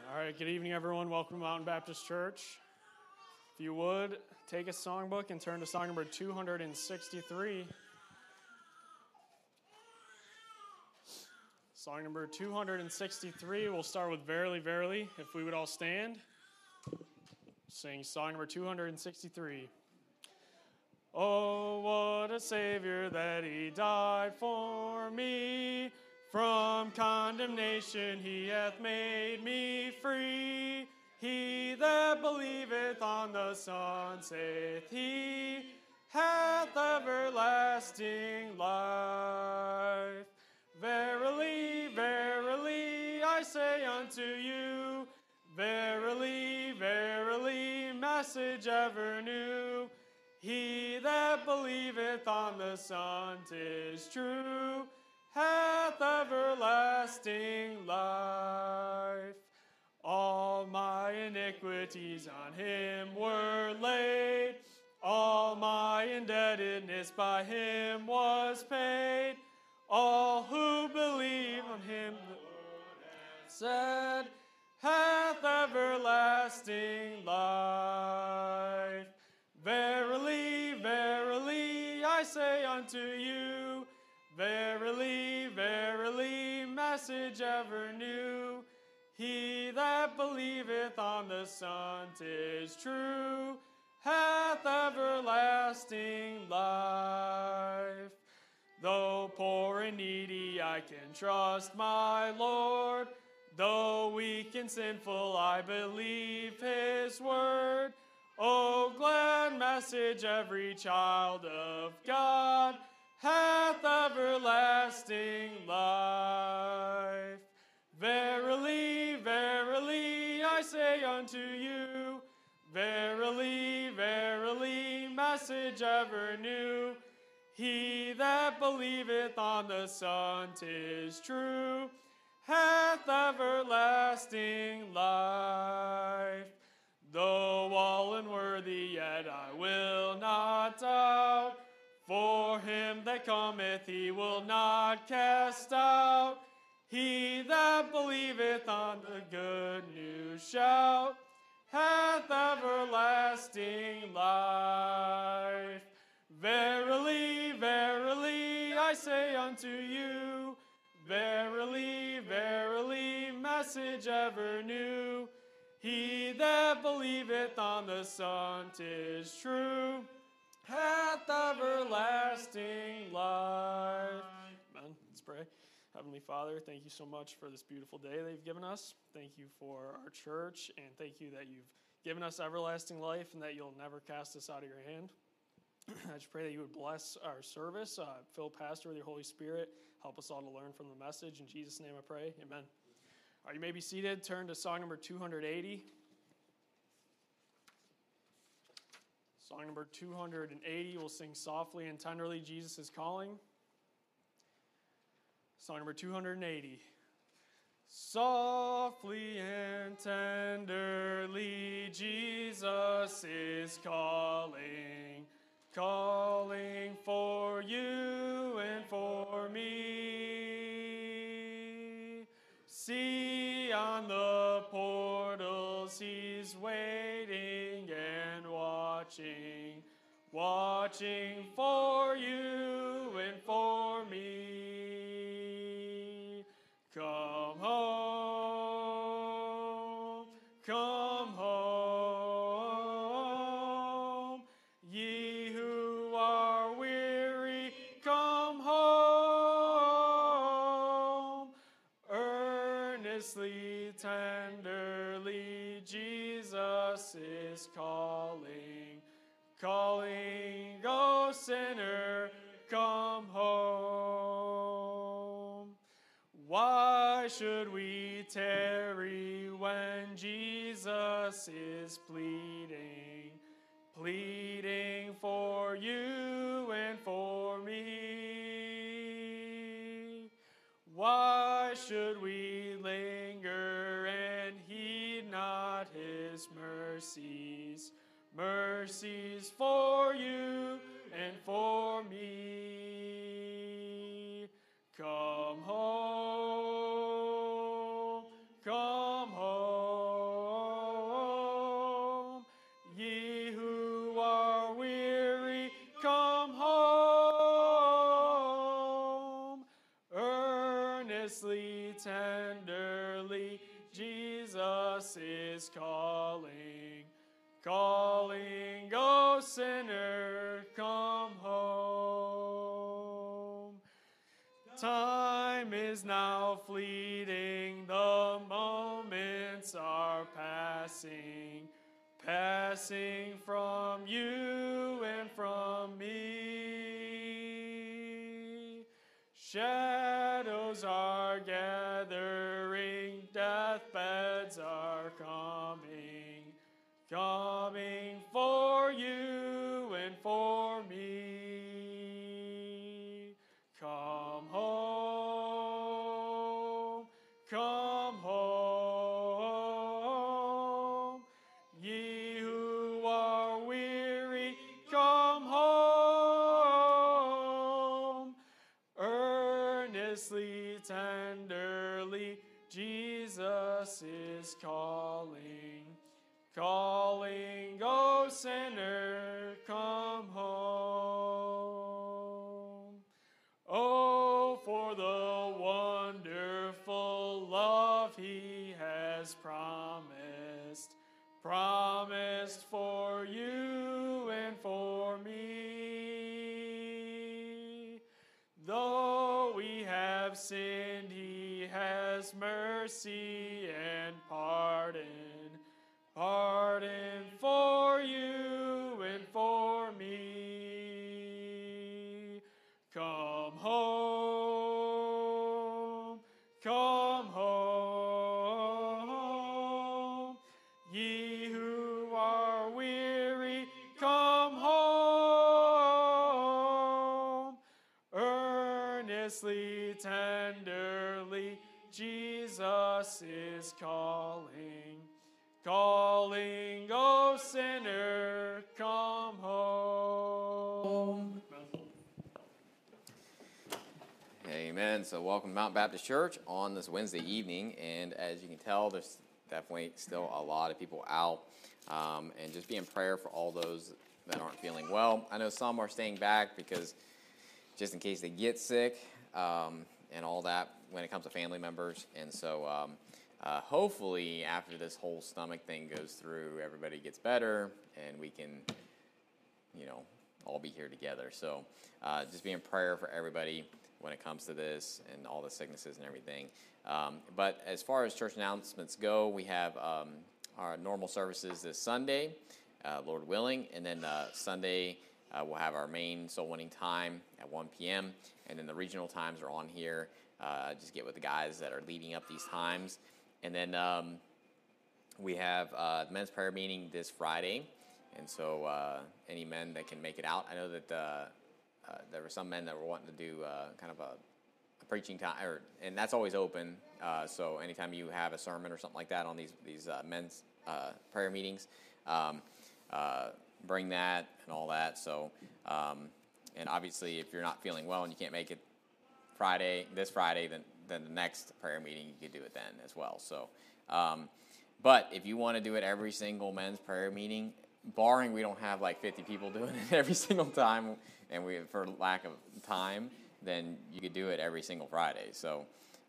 All right, good evening, everyone. Welcome to Mountain Baptist Church. If you would, take a songbook and turn to song number 263. Song number 263, we'll start with Verily, Verily. If we would all stand, sing song number 263. Oh, what a Savior that He died for me. From condemnation He hath made me free. He that believeth on the Son, saith He, hath everlasting life. Verily, verily, I say unto you, verily, verily, message ever new. He that believeth on the Son, 'tis true, hath everlasting life. All my iniquities on Him were laid, all my indebtedness by Him was paid. All who believe on Him, the Lord hath said, hath everlasting life. Verily, verily, I say unto you, verily, verily, message ever new. He that believeth on the Son, 'tis true, hath everlasting life. Though poor and needy, I can trust my Lord. Though weak and sinful, I believe His word. O glad message, every child of God hath everlasting life. Verily, verily, I say unto you, verily, verily, message ever new. He that believeth on the Son, 'tis true, hath everlasting life. Though all unworthy, yet I will not doubt. For him that cometh, He will not cast out. He that believeth on the good news shout, hath everlasting life. Verily, verily, I say unto you, verily, verily, message ever new. He that believeth on the Son, 'tis true, hath everlasting life. Amen. Let's pray. Heavenly Father, thank you so much for this beautiful day that you've given us. Thank you for our church, and thank you that you've given us everlasting life and that you'll never cast us out of your hand. I just pray that you would bless our service, fill Pastor with your Holy Spirit, help us all to learn from the message. In Jesus' name I pray, amen. All right, you may be seated. Turn to song number 280. Song number 280, we'll sing Softly and Tenderly, Jesus is Calling. Song number 280. Softly and tenderly, Jesus is calling, calling for you and for me. See on the portals He's waiting and watching, watching for you and for me. Come home, come home, ye who are weary, come home. Earnestly, tenderly, Jesus is calling, calling, O sinner, come home. Why should we tarry when Jesus is pleading, pleading for you and for me? Why should we linger and heed not His mercies, mercies for you and for me? Come home, come home. Earnestly, tenderly, Jesus is calling. Calling, go sinner, come home. Time is now fleeting, the moments are passing, passing from you and from me. Shadows are gathering, deathbeds are coming, coming for you and for me. Come home, come home. Ye who are weary, come home. Earnestly, tenderly, Jesus is calling. Calling, go sinner, come home. Oh, for the wonderful love he has promised, promised for you and for me. Though we have sinned, he has mercy and pardon, pardon for you and for me. Come home, come home. Ye who are weary, come home. Earnestly, tenderly, Jesus is calling. Calling, O sinner, come home. Amen. So welcome to Mount Baptist Church on this Wednesday evening. And as you can tell, there's definitely still a lot of people out. And just be in prayer for all those that aren't feeling well. I know some are staying back because just in case they get sick and all that when it comes to family members. And so hopefully after this whole stomach thing goes through, everybody gets better and we can, all be here together. So just be in prayer for everybody when it comes to this and all the sicknesses and everything. But as far as church announcements go, we have our normal services this Sunday, Lord willing, and then Sunday we'll have our main soul winning time at 1 p.m., and then the regional times are on here. Just get with the guys that are leading up these times. And then we have the men's prayer meeting this Friday, and so any men that can make it out. I know that there were some men that were wanting to do kind of a preaching time, and that's always open. So anytime you have a sermon or something like that on these men's prayer meetings, bring that and all that. So, and obviously, if you're not feeling well and you can't make it this Friday, then the next prayer meeting you could do it then as well. So, but if you want to do it every single men's prayer meeting, barring we don't have like 50 people doing it every single time, and we for lack of time, then you could do it every single Friday. So,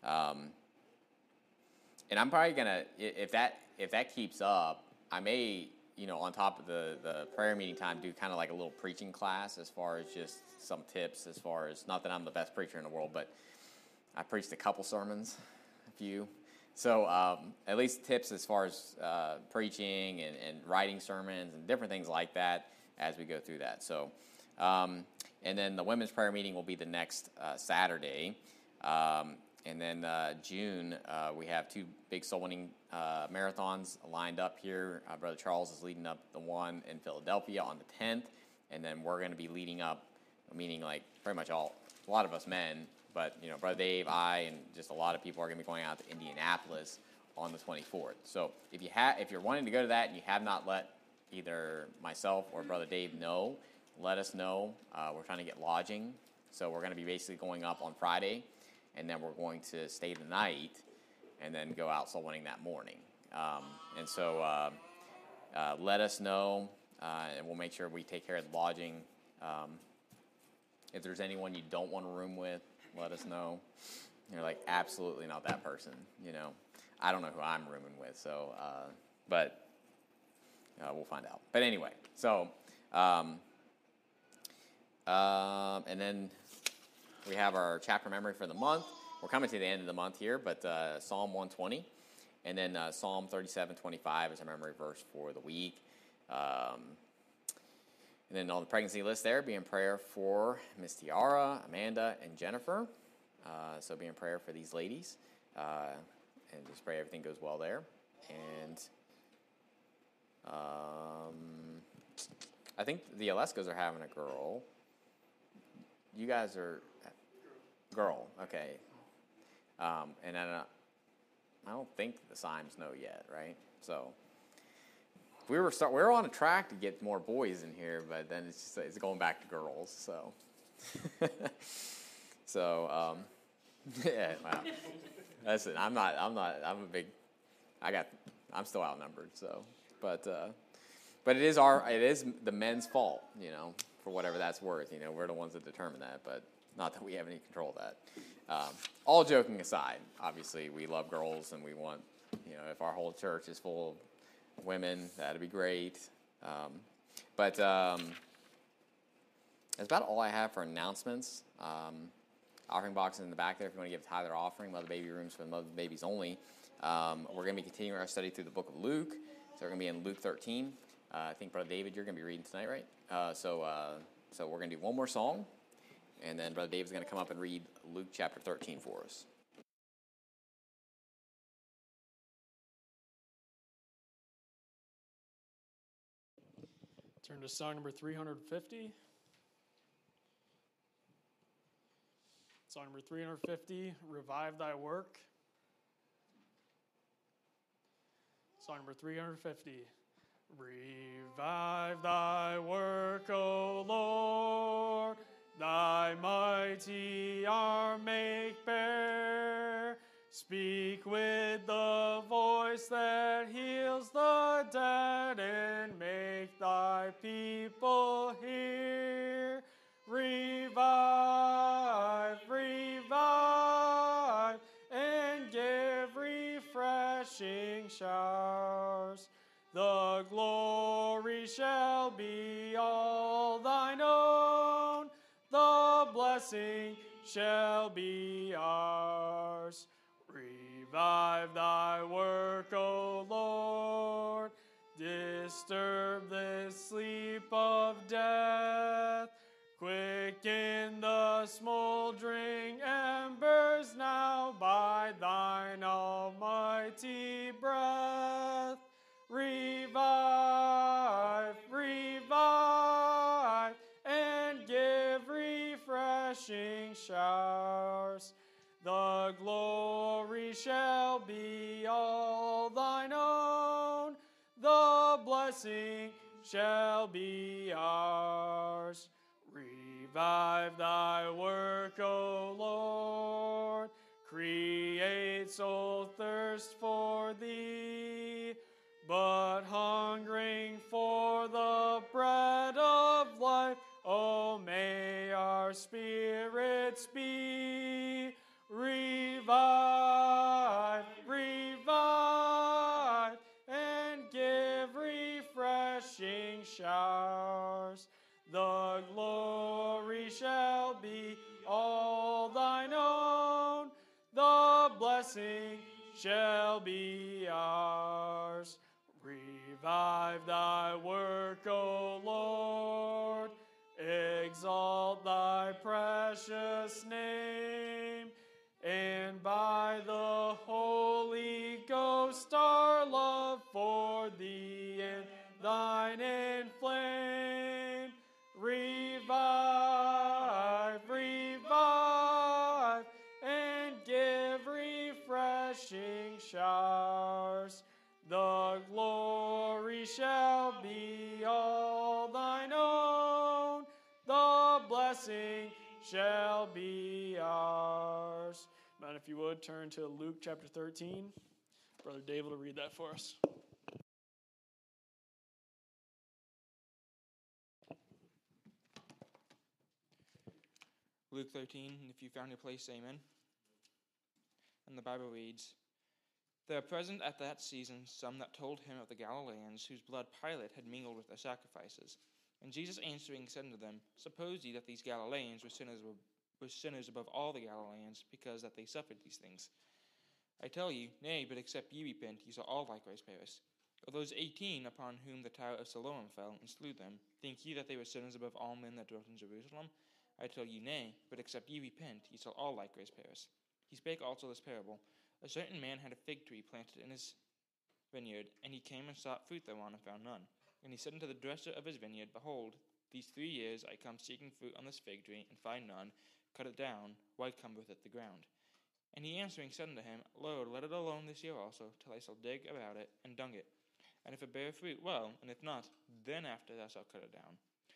and I'm probably gonna if that keeps up, I may on top of the prayer meeting time do kind of like a little preaching class as far as just some tips as far as not that I'm the best preacher in the world, but I preached a couple sermons, a few. So at least tips as far as preaching and writing sermons and different things like that as we go through that. So, and then the women's prayer meeting will be the next Saturday. And then June, we have two big soul winning marathons lined up here. Brother Charles is leading up the one in Philadelphia on the 10th. And then we're going to be leading up, meaning like pretty much a lot of us men, but Brother Dave, I, and just a lot of people are going to be going out to Indianapolis on the 24th. So if you're wanting to go to that and you have not let either myself or Brother Dave know, let us know. We're trying to get lodging, so we're going to be basically going up on Friday, and then we're going to stay the night, and then go out soul winning that morning. And so let us know, and we'll make sure we take care of the lodging. If there's anyone you don't want to room with, let us know. you're like, absolutely not that person. I don't know who I'm rooming with. So, but we'll find out. But anyway, so and then we have our chapter memory for the month. We're coming to the end of the month here, but Psalm 120, and then Psalm 37:25 is our memory verse for the week. And then on the pregnancy list there, be in prayer for Miss Tiara, Amanda, and Jennifer. So be in prayer for these ladies, and just pray everything goes well there. And I think the Aleskos are having a girl. You guys are girl, okay. And I don't think the Symes know yet, right? So we were on a track to get more boys in here, but then it's going back to girls. So yeah, wow. Listen, I'm still outnumbered. So, but it is the men's fault, for whatever that's worth. We're the ones that determine that, but not that we have any control of that. All joking aside, obviously we love girls and we want, if our whole church is full of women, that'd be great. But that's about all I have for announcements. Offering boxes in the back there if you want to give a tithe or offering. Love the Baby rooms for the Love the Babies only. We're going to be continuing our study through the book of Luke. So we're going to be in Luke 13. I think, Brother David, you're going to be reading tonight, right? So we're going to do one more song, and then Brother David's going to come up and read Luke chapter 13 for us. Turn to song number 350. Song number 350, Revive Thy Work. Song number 350, Revive Thy work, O Lord, Thy mighty arm make bare. Speak with the voice that heals the dead and make Thy people hear. Revive, revive, and give refreshing showers. The glory shall be all Thine own. The blessing shall be ours. Revive Thy work, O Lord. Disturb the sleep of death. Quicken the smoldering embers now by Thine almighty breath. Revive, revive, and give refreshing showers. The glory shall be all Thine own. The blessing shall be ours. Revive Thy work, O Lord. Create soul thirst for Thee, but hungering for the bread of life, oh, may our spirits be. Revive, revive, and give refreshing showers. The glory shall be all Thine own. The blessing shall be ours. Revive Thy work, O Lord. Exalt Thy precious name. And by the Holy Ghost our love for Thee and Thine inflame. Revive, revive, and give refreshing showers. The glory shall be all Thine own. The blessing shall be ours. Man, if you would, turn to Luke chapter 13. Brother David will read that for us. Luke 13, if you found your place, amen. And the Bible reads, "There are present at that season some that told him of the Galileans, whose blood Pilate had mingled with their sacrifices. And Jesus answering said unto them, Suppose ye that these Galileans were sinners above all the Galileans, because that they suffered these things? I tell you, nay, but except ye repent, ye shall all likewise perish. Of those 18 upon whom the tower of Siloam fell and slew them, think ye that they were sinners above all men that dwelt in Jerusalem? I tell you, nay, but except ye repent, ye shall all likewise perish. He spake also this parable. A certain man had a fig tree planted in his vineyard, and he came and sought fruit thereon, and found none. And he said unto the dresser of his vineyard, Behold, these 3 years I come seeking fruit on this fig tree, and find none. Cut it down, why cumbereth it the ground? And he answering said unto him, Lord, let it alone this year also, till I shall dig about it, and dung it. And if it bear fruit, well, and if not, then after thou shalt cut it down.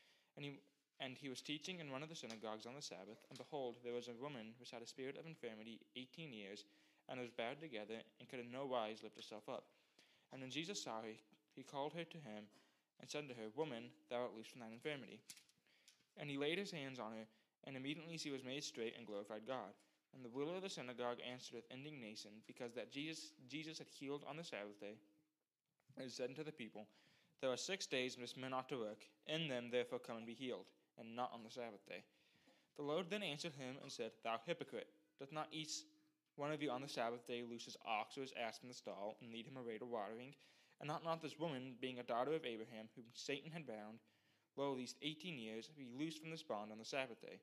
And he was teaching in one of the synagogues on the Sabbath, and behold, there was a woman which had a spirit of infirmity 18 years, and was bowed together, and could in no wise lift herself up. And when Jesus saw her, he called her to him, and said unto her, Woman, thou art loosed from thine infirmity. And he laid his hands on her, and immediately she was made straight, and glorified God. And the ruler of the synagogue answered with indignation, because that Jesus had healed on the Sabbath day, and said unto the people, There are 6 days in which men ought to work, in them therefore come and be healed, and not on the Sabbath day. The Lord then answered him, and said, Thou hypocrite, doth not each one of you on the Sabbath day loose his ox or his ass from the stall, and lead him away to watering? And ought not this woman, being a daughter of Abraham, whom Satan had bound, these 18 years, be loosed from this bond on the Sabbath day?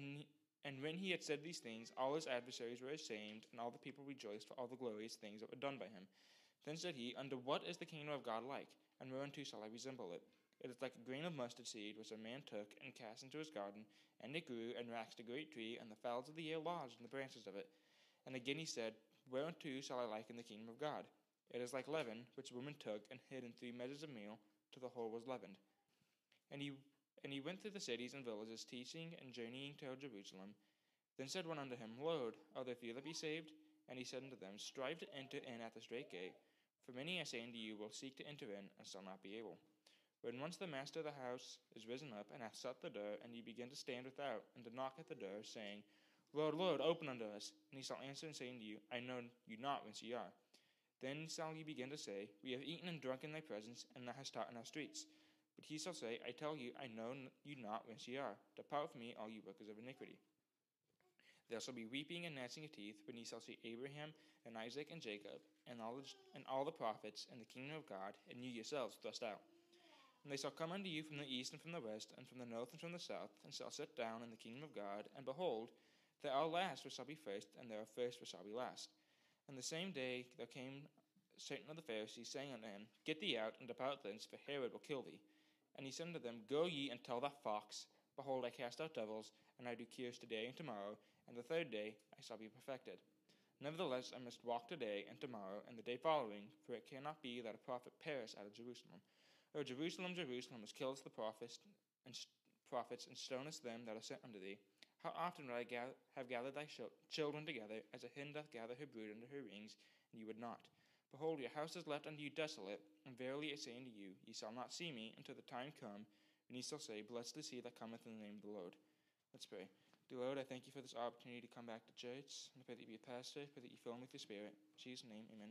And when he had said these things, all his adversaries were ashamed, and all the people rejoiced for all the glorious things that were done by him. Then said he, Unto what is the kingdom of God like? And whereunto shall I resemble it? It is like a grain of mustard seed, which a man took, and cast into his garden, and it grew, and waxed a great tree, and the fowls of the air lodged in the branches of it. And again he said, Whereunto shall I liken the kingdom of God? It is like leaven, which a woman took, and hid in 3 measures of meal, till the whole was leavened. And he went through the cities and villages, teaching and journeying toward Jerusalem. Then said one unto him, Lord, are there few that be saved? And he said unto them, Strive to enter in at the strait gate. For many, I say unto you, will seek to enter in, and shall not be able. When once the master of the house is risen up, and hath shut the door, and ye begin to stand without, and to knock at the door, saying, Lord, Lord, open unto us. And he shall answer and say unto you, I know you not whence ye are. Then shall ye begin to say, We have eaten and drunk in thy presence, and thou hast taught in our streets. But he shall say, I tell you, I know you not whence ye are. Depart from me, all ye workers of iniquity. There shall be weeping and gnashing of teeth, when ye shall see Abraham and Isaac and Jacob, and all the prophets, in the kingdom of God, and you yourselves thrust out. And they shall come unto you from the east and from the west, and from the north and from the south, and shall sit down in the kingdom of God. And behold, there are last which shall be first, and there are first which shall be last. And the same day there came certain of the Pharisees, saying unto him, Get thee out, and depart thence, for Herod will kill thee. And he said unto them, Go ye and tell that fox, Behold, I cast out devils, and I do cures today and tomorrow, and the 3rd day I shall be perfected. Nevertheless, I must walk today and tomorrow, and the day following, for it cannot be that a prophet perish out of Jerusalem. O Jerusalem, Jerusalem, which killest the prophets, and stonest them that are sent unto thee, how often would I have gathered thy children together, as a hen doth gather her brood under her wings, and ye would not? Behold, your house is left unto you desolate, and verily I say unto you, ye shall not see me until the time come, when ye shall say, Blessed is he that cometh in the name of the Lord. Let's pray. Dear Lord, I thank you for this opportunity to come back to church, and I pray that you be a pastor, I pray that you fill me with your Spirit. In Jesus' name, amen.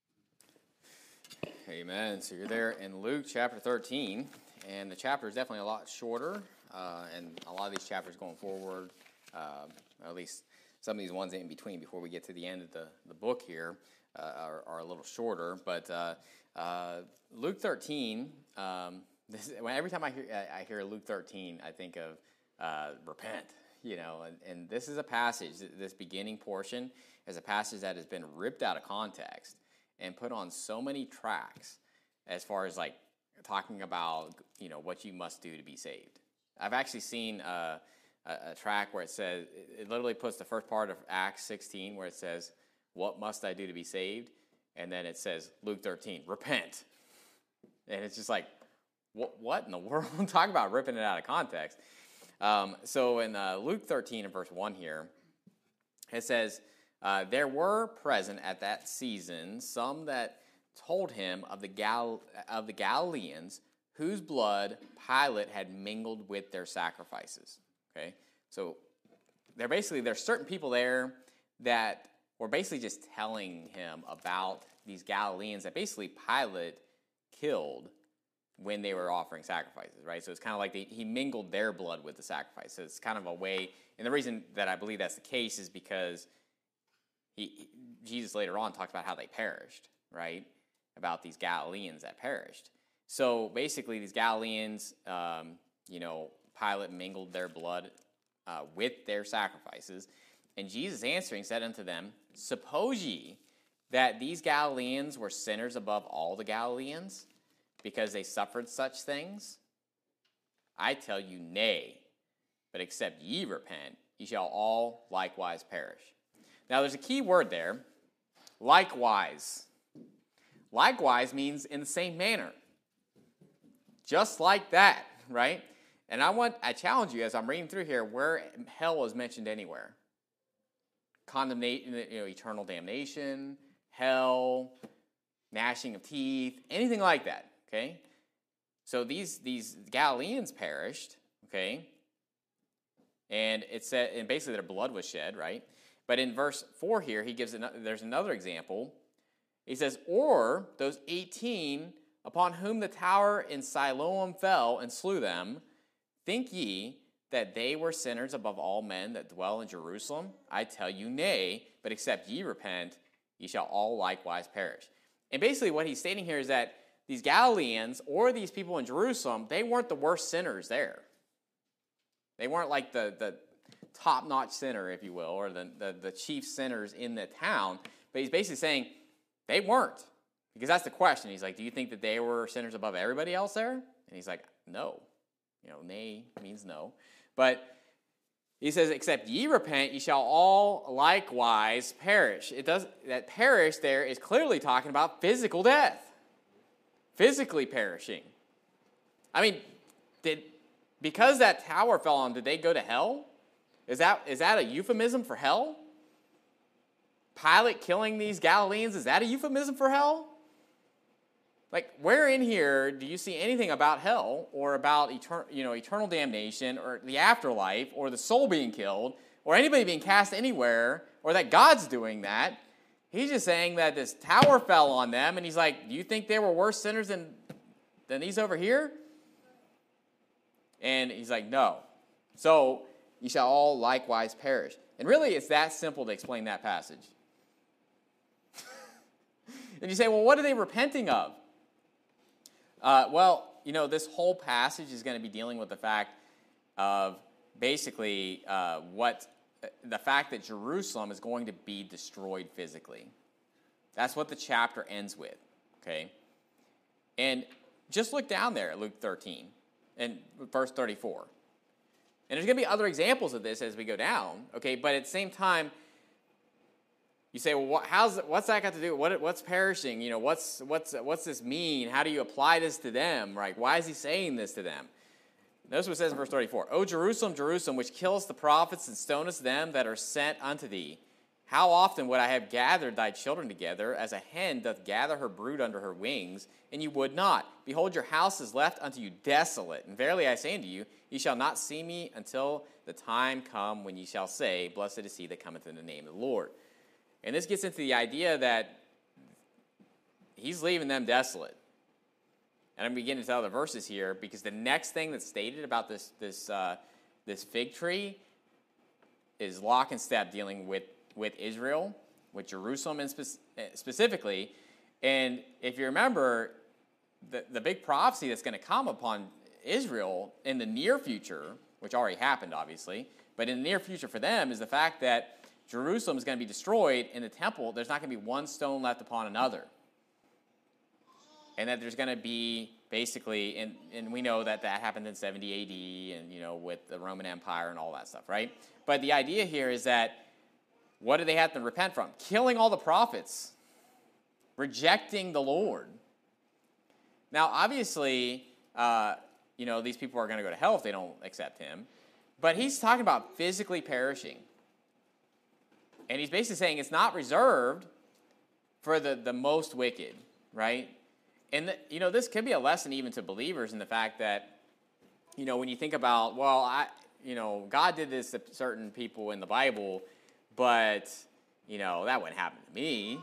Amen. So you're there in Luke chapter 13, and the chapter is definitely a lot shorter, and a lot of these chapters going forward, at least some of these ones in between before we get to the end of the book here, are a little shorter. But Luke 13, every time I hear Luke 13, I think of repent. And this is a passage, this beginning portion is a passage that has been ripped out of context and put on so many tracks as far as like talking about, what you must do to be saved. I've actually seen a track where it says, it literally puts the first part of Acts 16 where it says, what must I do to be saved? And then it says, Luke 13, repent. And it's just like, what in the world? Talk about ripping it out of context. So in Luke 13 and verse 1 here, it says, there were present at that season some that told him of the Galileans, whose blood Pilate had mingled with their sacrifices. Okay, so there's certain people there that were basically just telling him about these Galileans that basically Pilate killed when they were offering sacrifices, right? So it's kind of like he mingled their blood with the sacrifice. So it's kind of a way, and the reason that I believe that's the case is because Jesus later on talks about how they perished, right? About these Galileans that perished. So basically these Galileans, Pilate mingled their blood with their sacrifices. And Jesus answering said unto them, suppose ye that these Galileans were sinners above all the Galileans, because they suffered such things? I tell you, nay, but except ye repent, ye shall all likewise perish. Now there's a key word there, likewise. Likewise means in the same manner. Just like that, right? And I challenge you as I'm reading through here, where hell is mentioned anywhere. Condemnation, eternal damnation, hell, gnashing of teeth, anything like that. Okay, so these Galileans perished. Okay, and it said, and basically their blood was shed, right? But in verse 4 here, there's another example. He says, or those 18 upon whom the tower in Siloam fell and slew them, think ye that they were sinners above all men that dwell in Jerusalem? I tell you, nay, but except ye repent, ye shall all likewise perish. And basically what he's stating here is that these Galileans or these people in Jerusalem, they weren't the worst sinners there. They weren't like the top-notch sinner, if you will, or the chief sinners in the town. But he's basically saying they weren't. Because that's the question. He's like, do you think that they were sinners above everybody else there? And he's like, no. Nay means no. But he says, except ye repent, ye shall all likewise perish. That perish there is clearly talking about physical death. Physically perishing. I mean, because that tower fell on, did they go to hell? Is that a euphemism for hell? Pilate killing these Galileans, is that a euphemism for hell? Like, where in here do you see anything about hell or about eternal damnation or the afterlife or the soul being killed or anybody being cast anywhere or that God's doing that? He's just saying that this tower fell on them, and he's like, do you think they were worse sinners than these over here? And he's like, no. So, ye shall all likewise perish. And really, it's that simple to explain that passage. And you say, well, what are they repenting of? This whole passage is going to be dealing with the fact of basically the fact that Jerusalem is going to be destroyed physically. That's what the chapter ends with, okay? And just look down there at Luke 13 and verse 34. And there's going to be other examples of this as we go down, okay? But at the same time, you say, well, what's that got to do? What's perishing? What's this mean? How do you apply this to them? Right? Why is he saying this to them? Notice what it says in verse 34. O Jerusalem, Jerusalem, which killest the prophets and stonest them that are sent unto thee. How often would I have gathered thy children together, as a hen doth gather her brood under her wings, and you would not? Behold, your house is left unto you desolate. And verily I say unto you, ye shall not see me until the time come when ye shall say, Blessed is he that cometh in the name of the Lord. And this gets into the idea that he's leaving them desolate. And I'm beginning to tell the verses here, because the next thing that's stated about this fig tree is lock and step dealing with Israel, with Jerusalem specifically. And if you remember, the big prophecy that's going to come upon Israel in the near future, which already happened, obviously, but in the near future for them is the fact that Jerusalem is going to be destroyed. In the temple, there's not going to be one stone left upon another. And that there's going to be basically, and we know that happened in 70 AD and, with the Roman Empire and all that stuff, right? But the idea here is that what do they have to repent from? Killing all the prophets. Rejecting the Lord. Now, obviously, these people are going to go to hell if they don't accept him. But he's talking about physically perishing. And he's basically saying it's not reserved for the most wicked, right? And, this can be a lesson even to believers in the fact that, when you think about, God did this to certain people in the Bible, but, that wouldn't happen to me.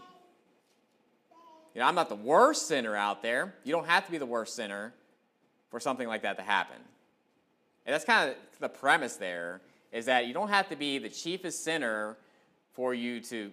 I'm not the worst sinner out there. You don't have to be the worst sinner for something like that to happen. And that's kind of the premise there, is that you don't have to be the chiefest sinner for you to,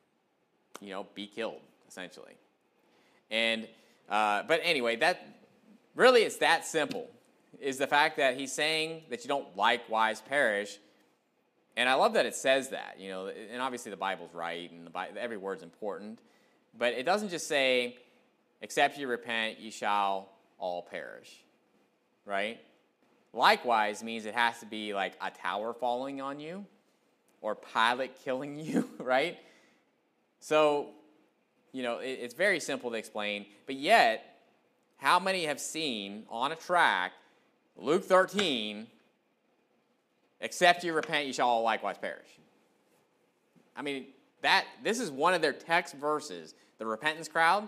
be killed, essentially. And, but anyway, that really it's that simple, is the fact that he's saying that you don't likewise perish. And I love that it says that, and obviously the Bible's right, and every word's important. But it doesn't just say, except you repent, you shall all perish, right? Likewise means it has to be like a tower falling on you or Pilate killing you, right? So, it's very simple to explain. But yet, how many have seen on a tract Luke 13, except you repent, you shall all likewise perish? I mean, this is one of their text verses, the repentance crowd.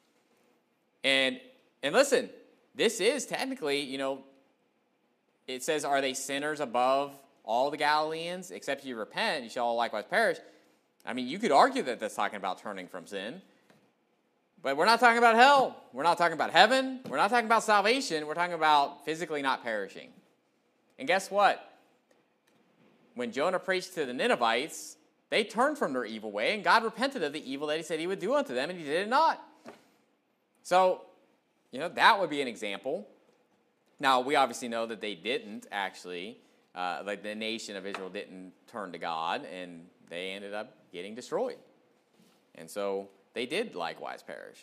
And listen, this is technically, it says, are they sinners above all the Galileans? Except you repent, you shall all likewise perish. I mean, you could argue that that's talking about turning from sin. But we're not talking about hell. We're not talking about heaven. We're not talking about salvation. We're talking about physically not perishing. And guess what? When Jonah preached to the Ninevites, they turned from their evil way, and God repented of the evil that he said he would do unto them, and he did it not. So, that would be an example. Now, we obviously know that they didn't actually, like the nation of Israel didn't turn to God, and they ended up getting destroyed. And so they did likewise perish.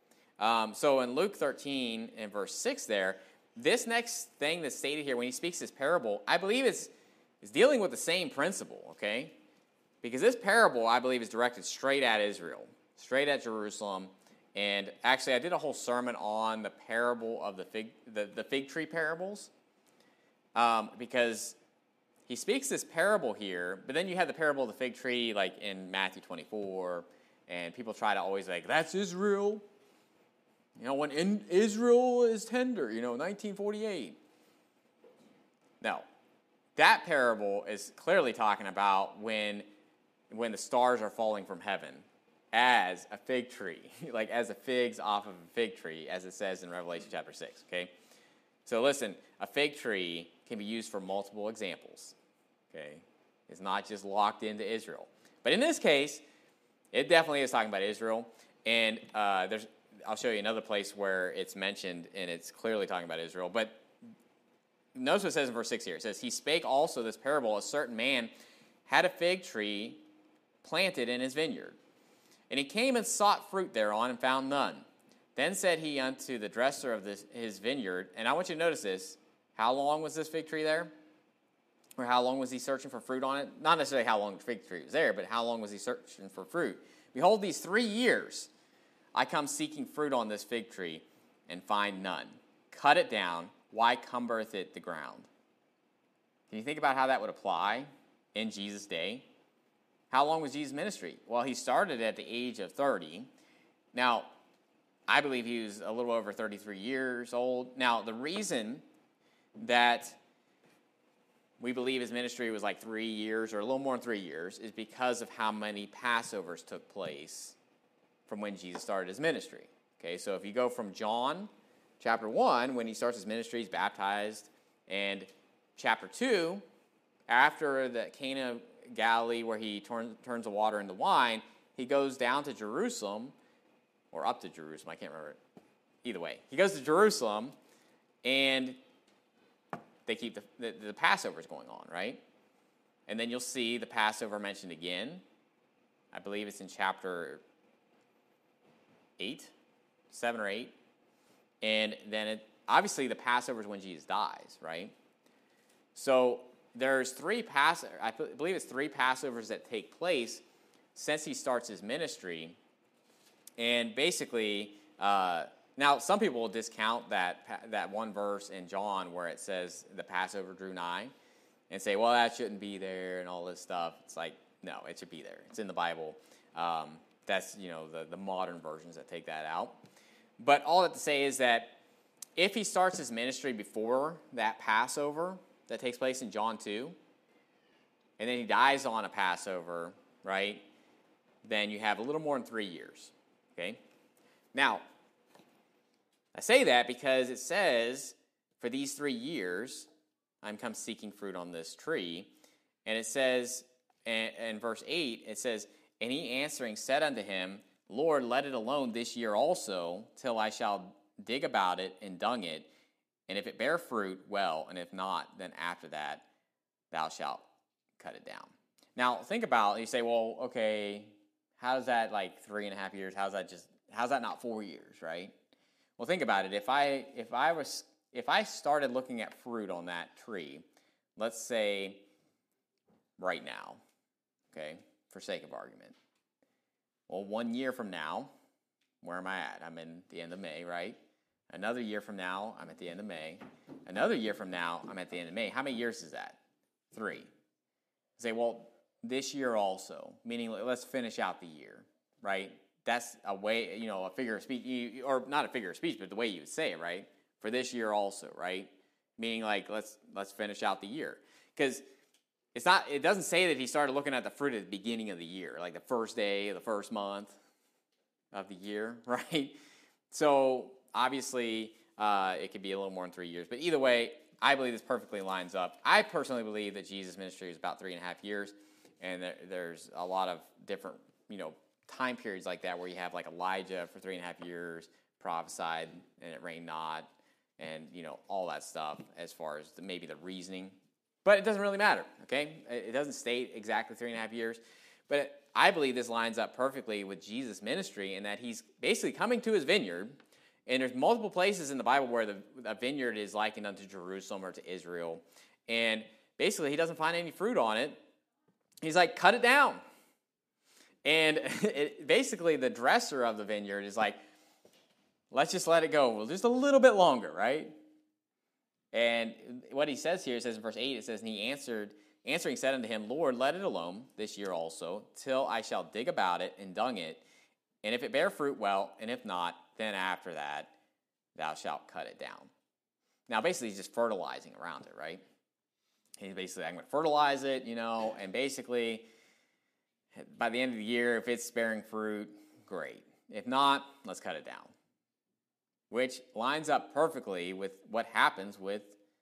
So in Luke 13 and verse 6 there, this next thing that's stated here when he speaks this parable, I believe is dealing with the same principle, okay? Because this parable, I believe, is directed straight at Israel, straight at Jerusalem. And actually, I did a whole sermon on the parable of the fig tree parables, because he speaks this parable here, but then you have the parable of the fig tree like in Matthew 24, and people try to always that's Israel. When Israel is tender, 1948. No, that parable is clearly talking about when the stars are falling from heaven as a fig tree, like as the figs off of a fig tree, as it says in Revelation chapter 6, okay? So listen, a fig tree can be used for multiple examples, okay? It's not just locked into Israel. But in this case, it definitely is talking about Israel, and I'll show you another place where it's mentioned, and it's clearly talking about Israel. But notice what it says in verse 6 here. It says, he spake also this parable, a certain man had a fig tree planted in his vineyard. And he came and sought fruit thereon and found none. Then said he unto the dresser of his vineyard, and I want you to notice this, how long was this fig tree there? Or how long was he searching for fruit on it? Not necessarily how long the fig tree was there, but how long was he searching for fruit? Behold, these 3 years I come seeking fruit on this fig tree and find none. Cut it down. Why cumbereth it the ground? Can you think about how that would apply in Jesus' day? How long was Jesus' ministry? Well, he started at the age of 30. Now, I believe he was a little over 33 years old. Now, the reason that we believe his ministry was like 3 years or a little more than 3 years is because of how many Passovers took place from when Jesus started his ministry. Okay, so if you go from John chapter 1, when he starts his ministry, he's baptized, and chapter 2, after the Cana of Galilee where he turns the water into wine, he goes down to Jerusalem, or up to Jerusalem, I can't remember. Either way, he goes to Jerusalem, and they keep the Passover's going on, right? And then you'll see the Passover mentioned again. I believe it's in chapter 7 or 8. And then obviously the Passover is when Jesus dies, right? So there's I believe it's 3 Passovers that take place since he starts his ministry. And basically, now some people will discount that one verse in John where it says the Passover drew nigh and say, well, that shouldn't be there and all this stuff. It's like, no, it should be there. It's in the Bible. That's, the modern versions that take that out. But all that to say is that if he starts his ministry before that Passover that takes place in John 2, and then he dies on a Passover, right? then you have a little more than 3 years. Okay? Now, I say that because it says, for these 3 years, I'm come seeking fruit on this tree. And it says, in verse 8, it says, and he answering said unto him, Lord, let it alone this year also, till I shall dig about it and dung it. And if it bear fruit, well, and if not, then after that thou shalt cut it down. Now, think about it. You say, well, okay, how's that like 3.5 years? How's that not 4 years, right? Well, think about it. If I started looking at fruit on that tree, let's say right now, okay, for sake of argument. Well, 1 year from now, where am I at? I'm in the end of May, right? Another year from now, I'm at the end of May. Another year from now, I'm at the end of May. How many years is that? 3. Say, well, this year also, meaning let's finish out the year, right? That's a way, a figure of speech, or not a figure of speech, but the way you would say it, right? For this year also, right? Meaning like let's finish out the year. Because it doesn't say that he started looking at the fruit at the beginning of the year, like the first day of the first month of the year, right? So obviously it could be a little more than 3 years. But either way, I believe this perfectly lines up. I personally believe that Jesus' ministry is about 3.5 years. And there's a lot of different, time periods like that where you have like Elijah for 3.5 years, prophesied, and it rained not, and, all that stuff as far as maybe the reasoning. But it doesn't really matter, okay? It doesn't state exactly 3.5 years. But I believe this lines up perfectly with Jesus' ministry in that he's basically coming to his vineyard. And there's multiple places in the Bible where the vineyard is likened unto Jerusalem or to Israel. And basically he doesn't find any fruit on it. He's like, cut it down. And basically the dresser of the vineyard is like, let's just let it go. Well, just a little bit longer, right? And what he says here, it says in verse 8, it says, and he answering said unto him, Lord, let it alone this year also, till I shall dig about it and dung it. And if it bear fruit, well, and if not, then after that thou shalt cut it down. Now, basically, he's just fertilizing around it, right? He's basically, I'm going to fertilize it, and basically, by the end of the year, if it's bearing fruit, great. If not, let's cut it down. Which lines up perfectly with what happens with,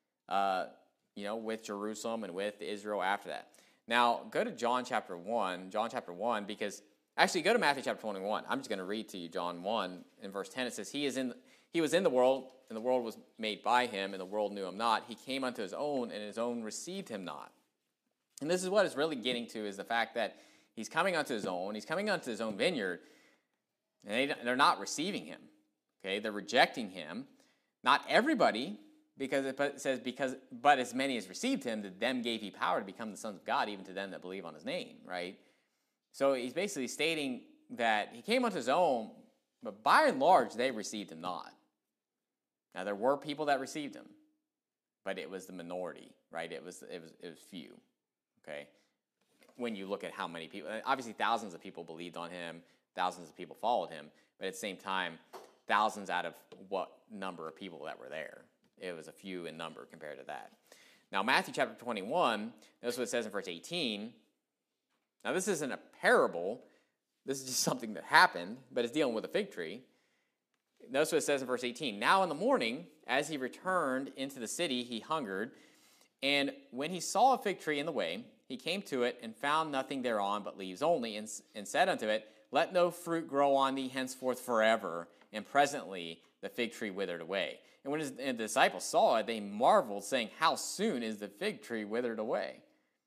with Jerusalem and with Israel after that. Now, go to John chapter 1, because, actually, go to Matthew chapter 21. I'm just going to read to you John 1 in verse 10. It says, He was in the world, and the world was made by him, and the world knew him not. He came unto his own, and his own received him not. And this is what it's really getting to, is the fact that he's coming unto his own. He's coming unto his own vineyard, and they're not receiving him. Okay, they're rejecting him. Not everybody, because it says, but as many as received him, to them gave he power to become the sons of God, even to them that believe on his name, right? So he's basically stating that he came unto his own, but by and large, they received him not. Now, there were people that received him, but it was the minority, right? It was few, okay? When you look at how many people, obviously thousands of people believed on him, thousands of people followed him, but at the same time, thousands out of what number of people that were there? It was a few in number compared to that. Now, Matthew chapter 21, notice what it says in verse 18. Now, this isn't a parable. This is just something that happened, but it's dealing with a fig tree. Notice what it says in verse 18. Now in the morning, as he returned into the city, he hungered. And when he saw a fig tree in the way, he came to it and found nothing thereon but leaves only, and said unto it, Let no fruit grow on thee henceforth forever. And presently the fig tree withered away. And when the disciples saw it, they marveled, saying, How soon is the fig tree withered away?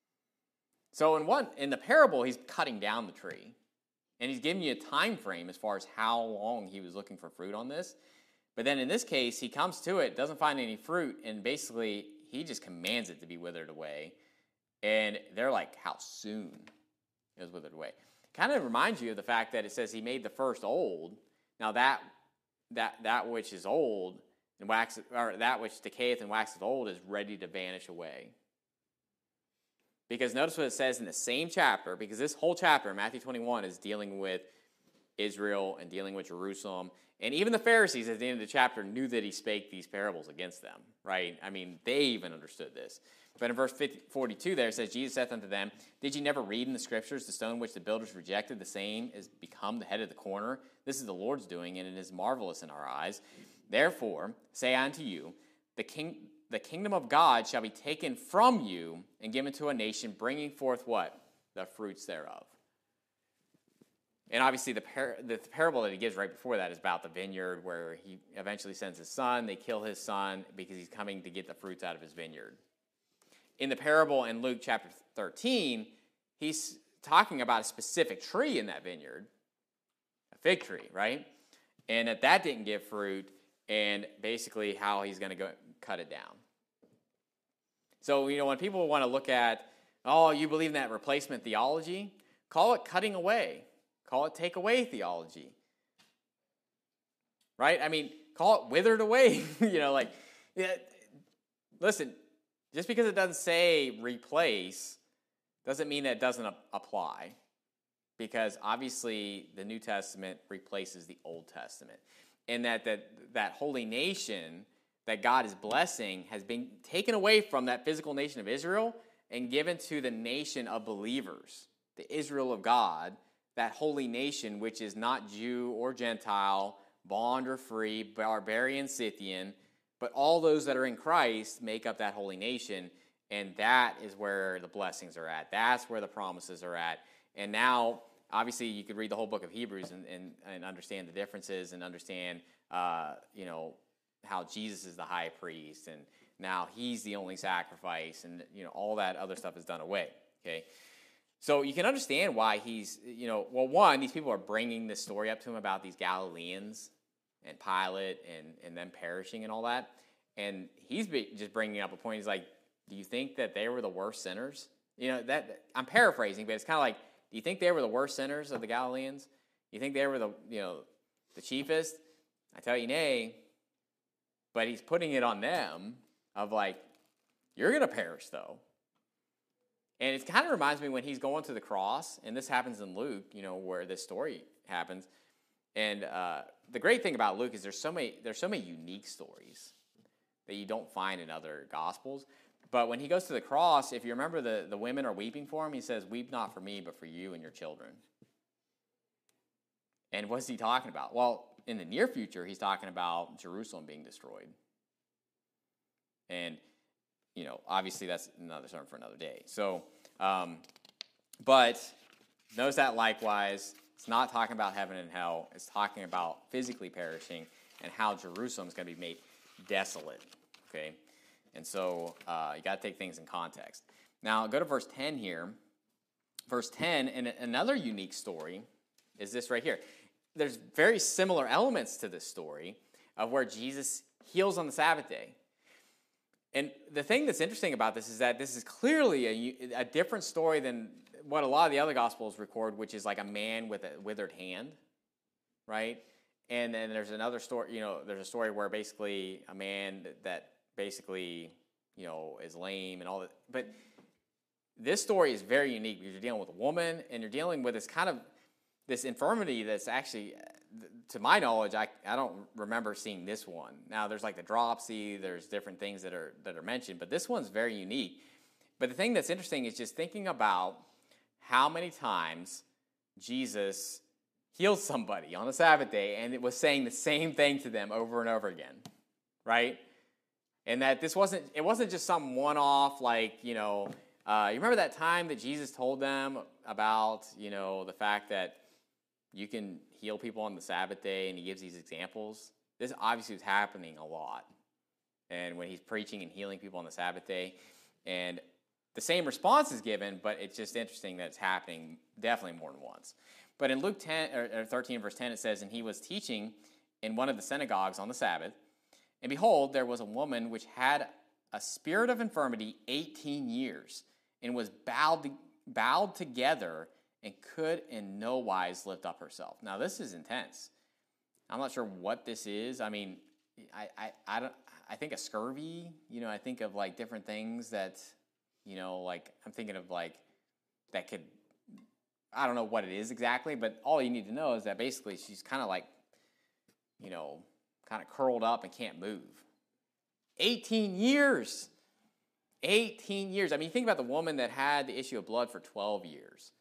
So in the parable, he's cutting down the tree. And he's giving you a time frame as far as how long he was looking for fruit on this. But then in this case, he comes to it, doesn't find any fruit, and basically he just commands it to be withered away. And they're like, how soon it was withered away? Kind of reminds you of the fact that it says he made the first old. Now that which is old and waxes, or that which decayeth and waxeth old, is ready to vanish away. Because notice what it says in the same chapter, because this whole chapter, Matthew 21, is dealing with Israel and dealing with Jerusalem. And even the Pharisees at the end of the chapter knew that he spake these parables against them, right? I mean, they even understood this. But in verse 42 there, it says, Jesus saith unto them, Did ye never read in the Scriptures, the stone which the builders rejected, the same is become the head of the corner? This is the Lord's doing, and it is marvelous in our eyes. Therefore, say I unto you, the kingdom of God shall be taken from you and given to a nation, bringing forth what? The fruits thereof. And obviously the parable that he gives right before that is about the vineyard, where he eventually sends his son. They kill his son because he's coming to get the fruits out of his vineyard. In the parable in Luke chapter 13, he's talking about a specific tree in that vineyard, a fig tree, right? And that didn't give fruit, and basically how he's going to go cut it down. So, when people want to look at, oh, you believe in that replacement theology, call it cutting away. Call it take away theology. Right? I mean, call it withered away. Listen, just because it doesn't say replace doesn't mean that it doesn't apply. Because obviously the New Testament replaces the Old Testament. And that holy nation that God is blessing has been taken away from that physical nation of Israel and given to the nation of believers, the Israel of God, that holy nation which is not Jew or Gentile, bond or free, barbarian, Scythian, but all those that are in Christ make up that holy nation, and that is where the blessings are at. That's where the promises are at. And now, obviously, you could read the whole book of Hebrews and understand the differences and understand, how Jesus is the high priest, and now he's the only sacrifice, and, all that other stuff is done away, okay? So you can understand why he's, one, these people are bringing this story up to him about these Galileans and Pilate and them perishing and all that. And he's just bringing up a point. He's like, do you think that they were the worst sinners? That I'm paraphrasing, but it's kind of like, do you think they were the worst sinners of the Galileans? Do you think they were the chiefest? I tell you, nay. But he's putting it on them of like, you're going to perish though. And it kind of reminds me when he's going to the cross, and this happens in Luke, where this story happens. And the great thing about Luke is there's so many unique stories that you don't find in other Gospels. But when he goes to the cross, if you remember the women are weeping for him, he says, weep not for me, but for you and your children. And what's he talking about? Well, in the near future, he's talking about Jerusalem being destroyed. And obviously that's another sermon for another day. So, but notice that likewise, it's not talking about heaven and hell. It's talking about physically perishing and how Jerusalem is going to be made desolate. Okay, and so you got to take things in context. Now go to verse 10 here. Verse 10, and another unique story is this right here. There's very similar elements to this story of where Jesus heals on the Sabbath day. And the thing that's interesting about this is that this is clearly a different story than what a lot of the other Gospels record, which is like a man with a withered hand, right? And then there's another story, there's a story where basically a man that basically, is lame and all that. But this story is very unique because you're dealing with a woman and you're dealing with this infirmity that's actually, to my knowledge, I don't remember seeing this one. Now, there's like the dropsy, there's different things that are mentioned, but this one's very unique. But the thing that's interesting is just thinking about how many times Jesus healed somebody on the Sabbath day, and it was saying the same thing to them over and over again, right? And that it wasn't just some one-off, like, you remember that time that Jesus told them about, the fact that you can heal people on the Sabbath day, and he gives these examples? This obviously was happening a lot. And when he's preaching and healing people on the Sabbath day, and the same response is given, but it's just interesting that it's happening definitely more than once. But in Luke 10 or 13, verse 10, it says, and he was teaching in one of the synagogues on the Sabbath, and behold, there was a woman which had a spirit of infirmity 18 years, and was bowed together, and could in no wise lift up herself. Now, this is intense. I'm not sure what this is. I mean, I think of scurvy. I think of like different things that, like I'm thinking of like that could I don't know what it is exactly, but all you need to know is that basically she's kind of like, kind of curled up and can't move. 18 years. 18 years. I mean, think about the woman that had the issue of blood for 12 years.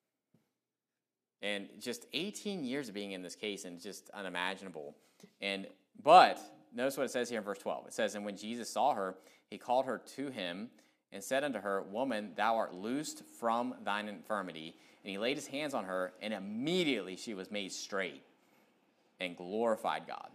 And just 18 years of being in this case, and just unimaginable. But notice what it says here in verse 12. It says, "And when Jesus saw her, he called her to him and said unto her, Woman, thou art loosed from thine infirmity. And he laid his hands on her, and immediately she was made straight and glorified God."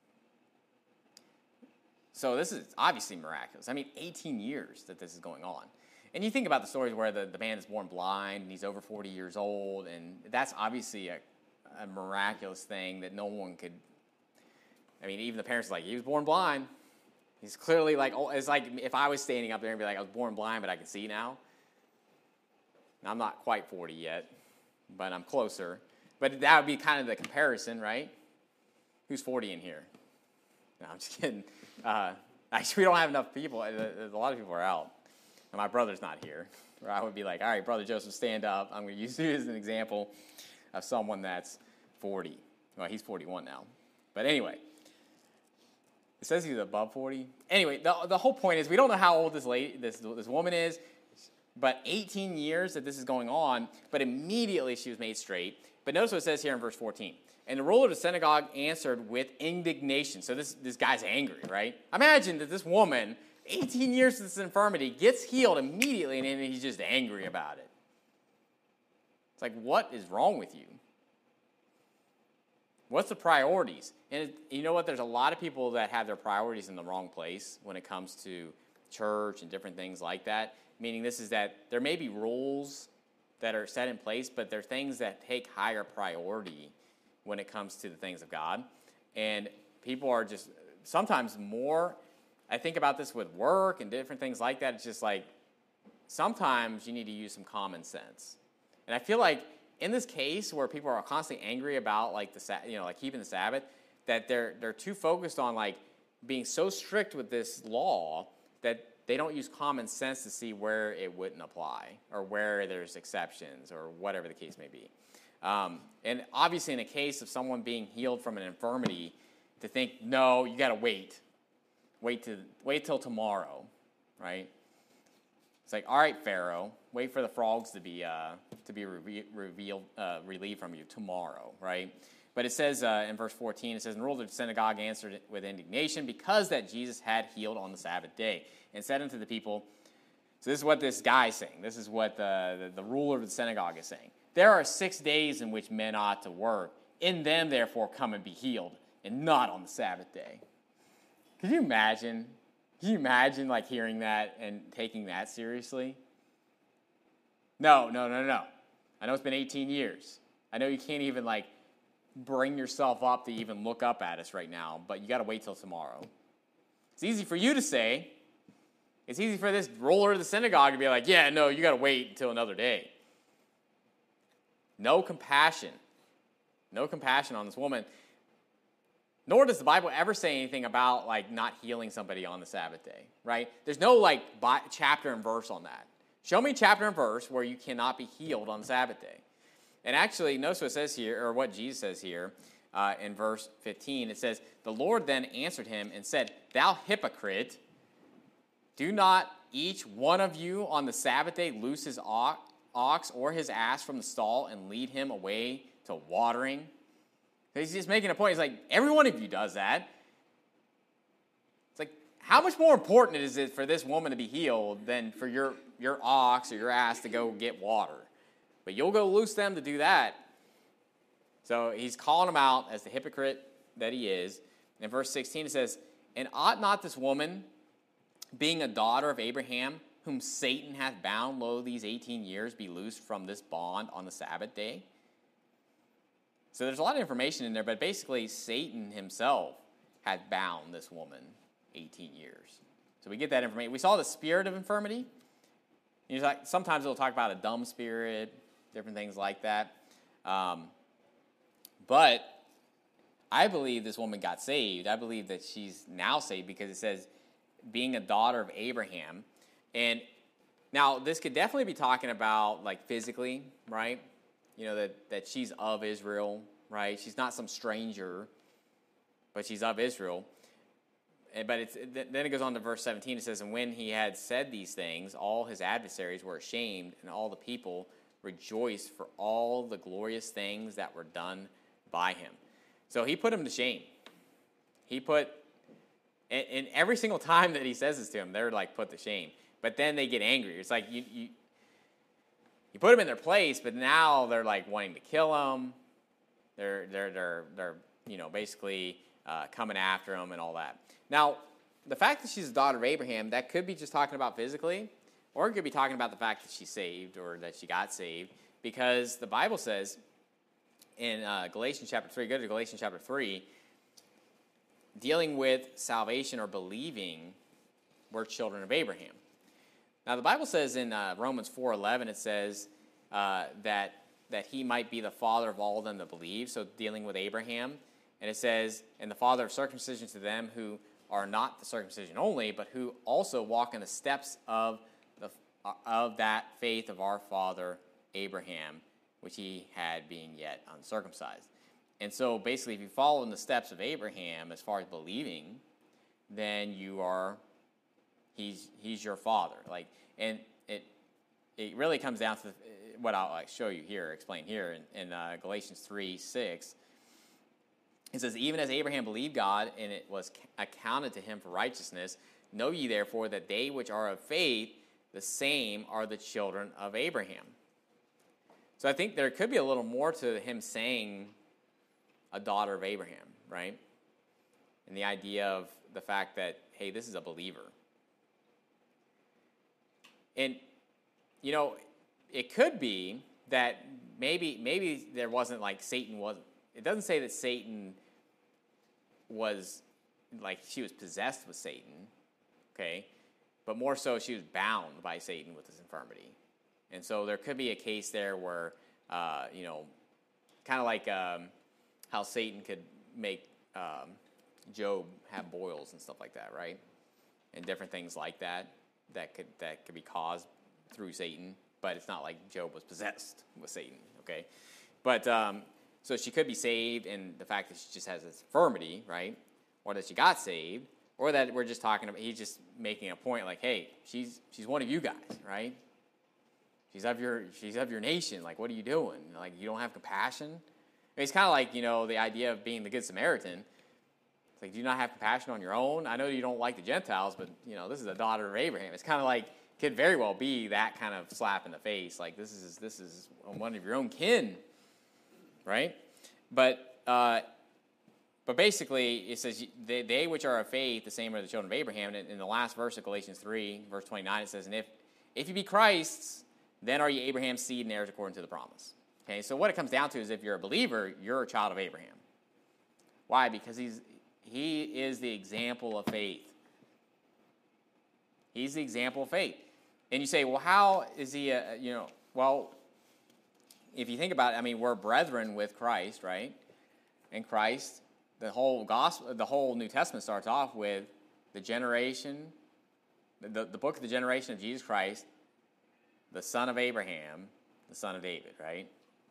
So this is obviously miraculous. I mean, 18 years that this is going on. And you think about the stories where the man is born blind, and he's over 40 years old, and that's obviously a miraculous thing that no one could. I mean, even the parents are like, he was born blind. He's clearly like, it's like if I was standing up there and be like, I was born blind, but I can see now. Now, I'm not quite 40 yet, but I'm closer. But that would be kind of the comparison, right? Who's 40 in here? No, I'm just kidding. Actually, we don't have enough people. A lot of people are out. And my brother's not here. Or I would be like, all right, Brother Joseph, stand up. I'm going to use you as an example of someone that's 40. Well, he's 41 now. But anyway, it says he's above 40. Anyway, the whole point is we don't know how old this woman is, but 18 years that this is going on, but immediately she was made straight. But notice what it says here in verse 14. "And the ruler of the synagogue answered with indignation." So this guy's angry, right? Imagine that this woman, 18 years of this infirmity, gets healed immediately, and then he's just angry about it. It's like, what is wrong with you? What's the priorities? And you know what? There's a lot of people that have their priorities in the wrong place when it comes to church and different things like that. Meaning this is that there may be rules that are set in place, but they're things that take higher priority when it comes to the things of God. And people are just sometimes more, I think about this with work and different things like that. It's just like sometimes you need to use some common sense. And I feel like in this case where people are constantly angry about like keeping the Sabbath, that they're too focused on like being so strict with this law that they don't use common sense to see where it wouldn't apply or where there's exceptions or whatever the case may be. And obviously in a case of someone being healed from an infirmity, to think, no, you got to wait till tomorrow, right? It's like, all right, Pharaoh, wait for the frogs to be relieved from you tomorrow, right? But it says in verse 14, it says, "And the ruler of the synagogue answered with indignation because that Jesus had healed on the Sabbath day, and said unto the people," so this is what this guy is saying. This is what the ruler of the synagogue is saying. "There are 6 days in which men ought to work. In them, therefore, come and be healed, and not on the Sabbath day." Could you imagine? Can you imagine like hearing that and taking that seriously? No. I know it's been 18 years. I know you can't even like bring yourself up to even look up at us right now, but you got to wait till tomorrow. It's easy for you to say. It's easy for this ruler of the synagogue to be like, yeah, no, you got to wait until another day. No compassion. No compassion on this woman. Nor does the Bible ever say anything about like not healing somebody on the Sabbath day, right? There's no like chapter and verse on that. Show me chapter and verse where you cannot be healed on the Sabbath day. And actually, notice what it says here, or what Jesus says here in verse 15. It says, "The Lord then answered him and said, Thou hypocrite, do not each one of you on the Sabbath day loose his ox or his ass from the stall and lead him away to watering?" He's just making a point. He's like, every one of you does that. It's like, how much more important is it for this woman to be healed than for your ox or your ass to go get water? But you'll go loose them to do that. So he's calling him out as the hypocrite that he is. In verse 16 it says, "And ought not this woman, being a daughter of Abraham, whom Satan hath bound, lo, these 18 years, be loosed from this bond on the Sabbath day?" So there's a lot of information in there, but basically Satan himself had bound this woman 18 years. So we get that information. We saw the spirit of infirmity. Like, sometimes it'll talk about a dumb spirit, different things like that. But I believe this woman got saved. I believe that she's now saved because it says being a daughter of Abraham. And now this could definitely be talking about like physically, right? that she's of Israel, right? She's not some stranger, but she's of Israel. But then it goes on to verse 17. It says, and when he had said these things, all his adversaries were ashamed, and all the people rejoiced for all the glorious things that were done by him. So he put them to shame. And every single time that he says this to them, they're like put to shame. But then they get angry. It's like you put them in their place, but now they're like wanting to kill them. They're basically coming after him and all that. Now, the fact that she's a daughter of Abraham, that could be just talking about physically, or it could be talking about the fact that she's saved or that she got saved, because the Bible says in Galatians chapter 3, go to Galatians chapter 3, dealing with salvation or believing, we're children of Abraham. Now, the Bible says in Romans 4:11, it says that he might be the father of all of them that believe, so dealing with Abraham. And it says, and the father of circumcision to them who are not the circumcision only, but who also walk in the steps of that faith of our father Abraham, which he had being yet uncircumcised. And so basically, if you follow in the steps of Abraham as far as believing, then he's your father. And it really comes down to what I'll show you here, explain here in Galatians 3:6. It says, even as Abraham believed God, and it was accounted to him for righteousness, know ye therefore that they which are of faith, the same are the children of Abraham. So I think there could be a little more to him saying a daughter of Abraham, right? And the idea of the fact that, hey, this is a believer. And, it could be that maybe there wasn't like Satan wasn't. It doesn't say that Satan was, like she was possessed with Satan, okay? But more so she was bound by Satan with this infirmity. And so there could be a case there where, kind of like how Satan could make Job have boils and stuff like that, right? And different things like that could be caused through Satan. But it's not like Job was possessed with Satan, okay? But so she could be saved, and the fact that she just has this infirmity, right? Or that she got saved, or that we're just talking about, he's just making a point like, hey, she's one of you guys, right? She's of your nation. Like, what are you doing? Like, you don't have compassion? I mean, it's kind of like, the idea of being the Good Samaritan. It's like, do you not have compassion on your own? I know you don't like the Gentiles, but, this is a daughter of Abraham. It's kind of like, could very well be that kind of slap in the face. Like, this is one of your own kin, right? But basically, it says, they which are of faith, the same are the children of Abraham. And in the last verse of Galatians 3, verse 29, it says, and if you be Christ's, then are you Abraham's seed and heirs according to the promise. Okay, so what it comes down to is if you're a believer, you're a child of Abraham. Why? Because he is the example of faith. He's the example of faith. And you say, well, how is he, well, if you think about it, I mean, we're brethren with Christ, right? And Christ, the whole gospel, the whole New Testament starts off with the generation, the book of the generation of Jesus Christ, the son of Abraham, the son of David, right?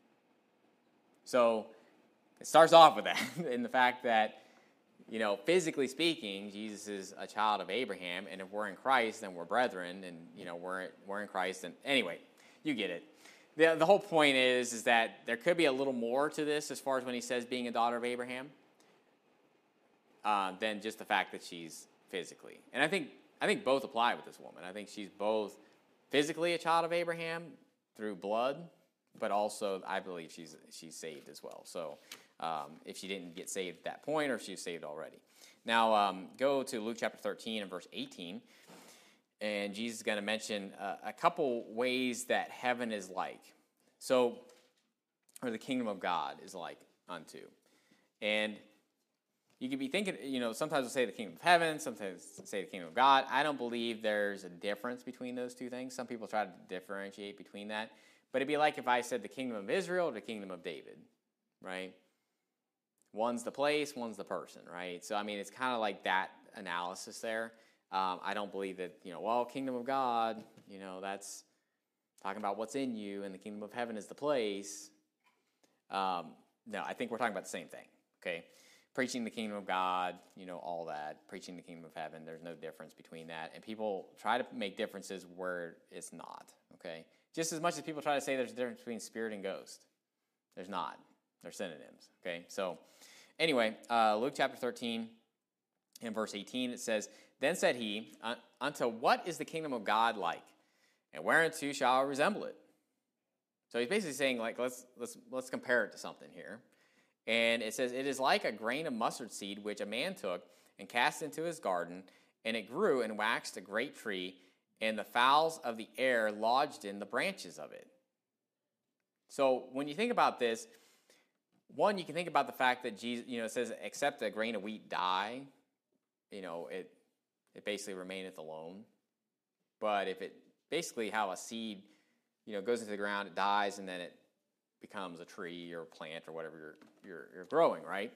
So it starts off with that, in the fact that, physically speaking, Jesus is a child of Abraham, and if we're in Christ, then we're brethren, and, we're in Christ, and anyway, you get it. The whole point is that there could be a little more to this as far as when he says being a daughter of Abraham than just the fact that she's physically. And I think both apply with this woman. I think she's both physically a child of Abraham through blood, but also I believe she's saved as well. So if she didn't get saved at that point or if she was saved already. Now go to Luke chapter 13 and verse 18. And Jesus is going to mention a couple ways that heaven is like. So, or the kingdom of God is like unto. And you could be thinking, sometimes we'll say the kingdom of heaven, sometimes say the kingdom of God. I don't believe there's a difference between those two things. Some people try to differentiate between that. But it'd be like if I said the kingdom of Israel or the kingdom of David, right? One's the place, one's the person, right? So, I mean, it's kind of like that analysis there. I don't believe that, kingdom of God, that's talking about what's in you, and the kingdom of heaven is the place. No, I think we're talking about the same thing, okay? Preaching the kingdom of God, all that. Preaching the kingdom of heaven, there's no difference between that. And people try to make differences where it's not, okay? Just as much as people try to say there's a difference between spirit and ghost. There's not. They're synonyms, okay? So, anyway, Luke chapter 13 and verse 18, it says, "Then said he, unto what is the kingdom of God like? And whereunto shall I resemble it?" So he's basically saying, like, let's compare it to something here. And it says, "It is like a grain of mustard seed, which a man took and cast into his garden, and it grew and waxed a great tree, and the fowls of the air lodged in the branches of it." So when you think about this, one, you can think about the fact that Jesus, it says, "Except a grain of wheat die," it basically remaineth alone. But if it basically how a seed, goes into the ground, it dies, and then it becomes a tree or a plant or whatever you're growing, right?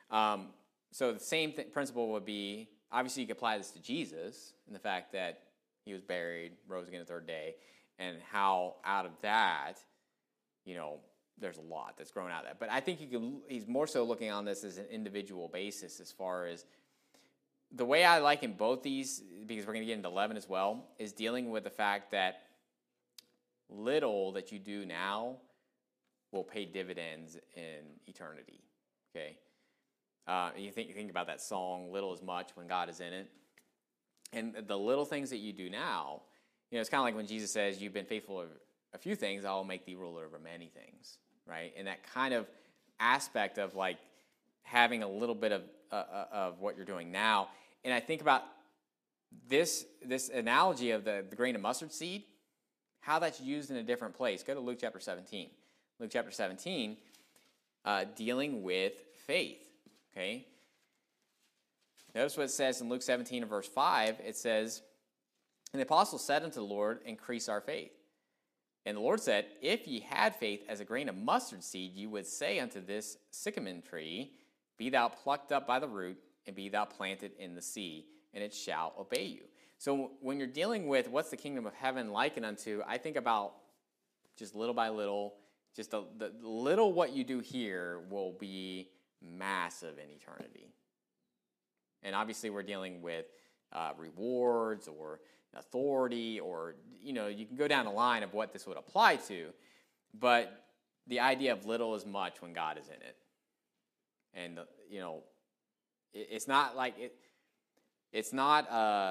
So the same principle would be, obviously you could apply this to Jesus and the fact that he was buried, rose again the third day, and how out of that, there's a lot that's grown out of that. But I think he's more so looking on this as an individual basis as far as the way I liken both these, because we're going to get into leaven as well, is dealing with the fact that little that you do now will pay dividends in eternity, okay? You think about that song, "Little is much when God is in it." And the little things that you do now, it's kind of like when Jesus says, "You've been faithful of a few things, I'll make thee ruler over many things," right? And that kind of aspect of like having a little bit of what you're doing now. And I think about this analogy of the grain of mustard seed, how that's used in a different place. Go to Luke chapter 17. Luke chapter 17, dealing with faith, okay? Notice what it says in Luke 17 and verse 5. It says, "And the apostles said unto the Lord, increase our faith. And the Lord said, if ye had faith as a grain of mustard seed, ye would say unto this sycamore tree, be thou plucked up by the root, and be thou planted in the sea, and it shall obey you." So when you're dealing with what's the kingdom of heaven likened unto, I think about just little by little, just the little what you do here will be massive in eternity. And obviously we're dealing with rewards or authority, or, you can go down the line of what this would apply to, but the idea of little is much when God is in it. And, it's not like it's not,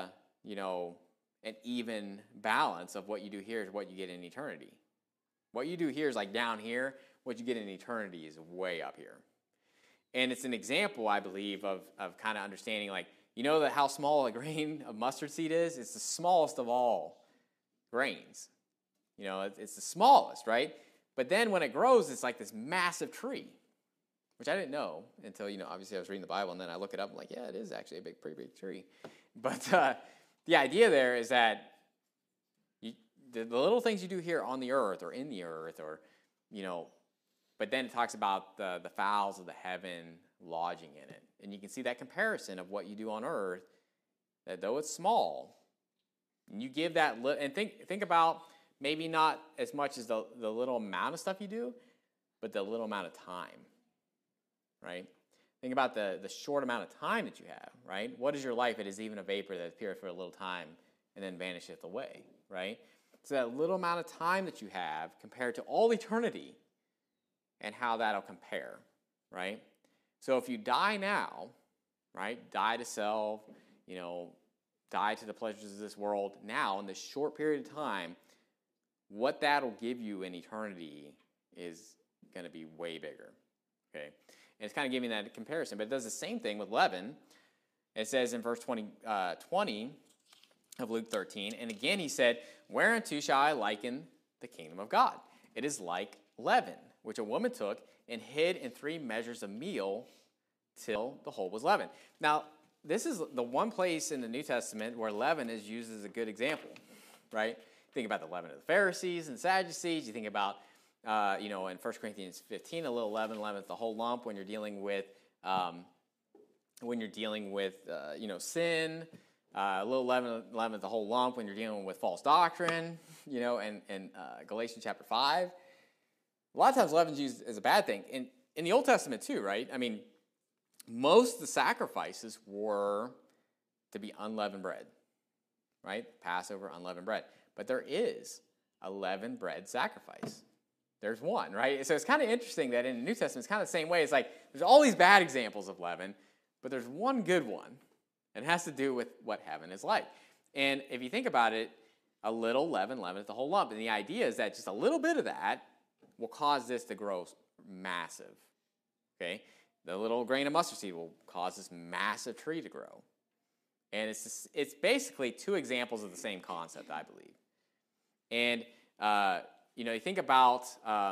an even balance of what you do here is what you get in eternity. What you do here is like down here. What you get in eternity is way up here. And it's an example, I believe, of kind of understanding, like, that how small a grain of mustard seed is? It's the smallest of all grains. It's the smallest, right? But then when it grows, it's like this massive tree, which I didn't know until, obviously I was reading the Bible, and then I look it up, and I'm like, yeah, it is actually a pretty big tree. But the idea there is that the little things you do here on the earth or in the earth, or, but then it talks about the fowls of the heaven lodging in it. And you can see that comparison of what you do on earth, that though it's small, and you give that, and think about maybe not as much as the little amount of stuff you do, but the little amount of time, right? Think about the short amount of time that you have, right? What is your life? It is even a vapor that appeareth for a little time and then vanisheth away, right? So that little amount of time that you have compared to all eternity, and how that'll compare, right? So if you die now, right, die to self, die to the pleasures of this world now in this short period of time, what that'll give you in eternity is going to be way bigger, okay? And it's kind of giving that comparison, but it does the same thing with leaven. It says in verse 20 of Luke 13, "And again he said, whereunto shall I liken the kingdom of God? It is like leaven, which a woman took and hid in 3 measures of meal till the whole was leavened." Now, this is the one place in the New Testament where leaven is used as a good example, right? Think about the leaven of the Pharisees and Sadducees. You think about, in 1 Corinthians 15, a little leaven leavens the whole lump when you're dealing with, sin. A little leaven leavens the whole lump when you're dealing with false doctrine, and Galatians chapter 5. a lot of times leaven's used as a bad thing. In the Old Testament too, right? I mean, most of the sacrifices were to be unleavened bread, right? Passover, unleavened bread. But there is a leavened bread sacrifice. There's one, right? So it's kind of interesting that in the New Testament, it's kind of the same way. It's like there's all these bad examples of leaven, but there's one good one. And it has to do with what heaven is like. And if you think about it, a little leaven leaveneth the whole lump. And the idea is that just a little bit of that will cause this to grow massive. Okay? The little grain of mustard seed will cause this massive tree to grow. And it's basically two examples of the same concept, I believe. And, you think about,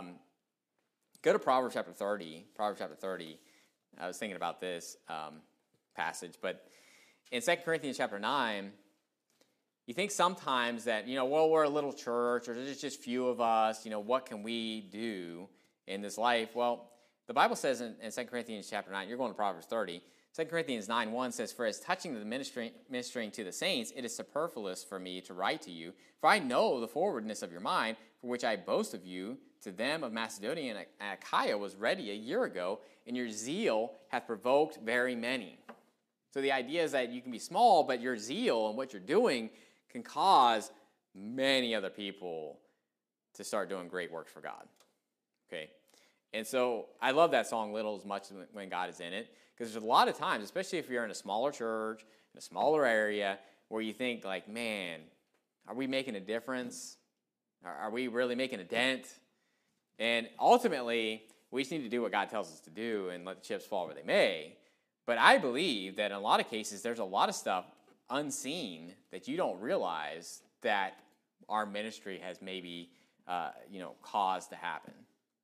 go to Proverbs chapter 30. Proverbs chapter 30. I was thinking about this passage. But in 2 Corinthians chapter 9, you think sometimes that, we're a little church, or there's just few of us, what can we do in this life? Well, the Bible says in 2 Corinthians chapter 9, you're going to Proverbs 30, 2 Corinthians 9:1 says, "For as touching the ministering to the saints, it is superfluous for me to write to you, for I know the forwardness of your mind, for which I boast of you. To them of Macedonia and Achaia was ready a year ago, and your zeal hath provoked very many." So the idea is that you can be small, but your zeal and what you're doing can cause many other people to start doing great works for God. Okay? And so I love that song, Little as Much When God is in It, because there's a lot of times, especially if you're in a smaller church, in a smaller area, where you think like, man, are we making a difference? Are we really making a dent? And ultimately, we just need to do what God tells us to do and let the chips fall where they may. But I believe that in a lot of cases, there's a lot of stuff unseen that you don't realize that our ministry has maybe, caused to happen,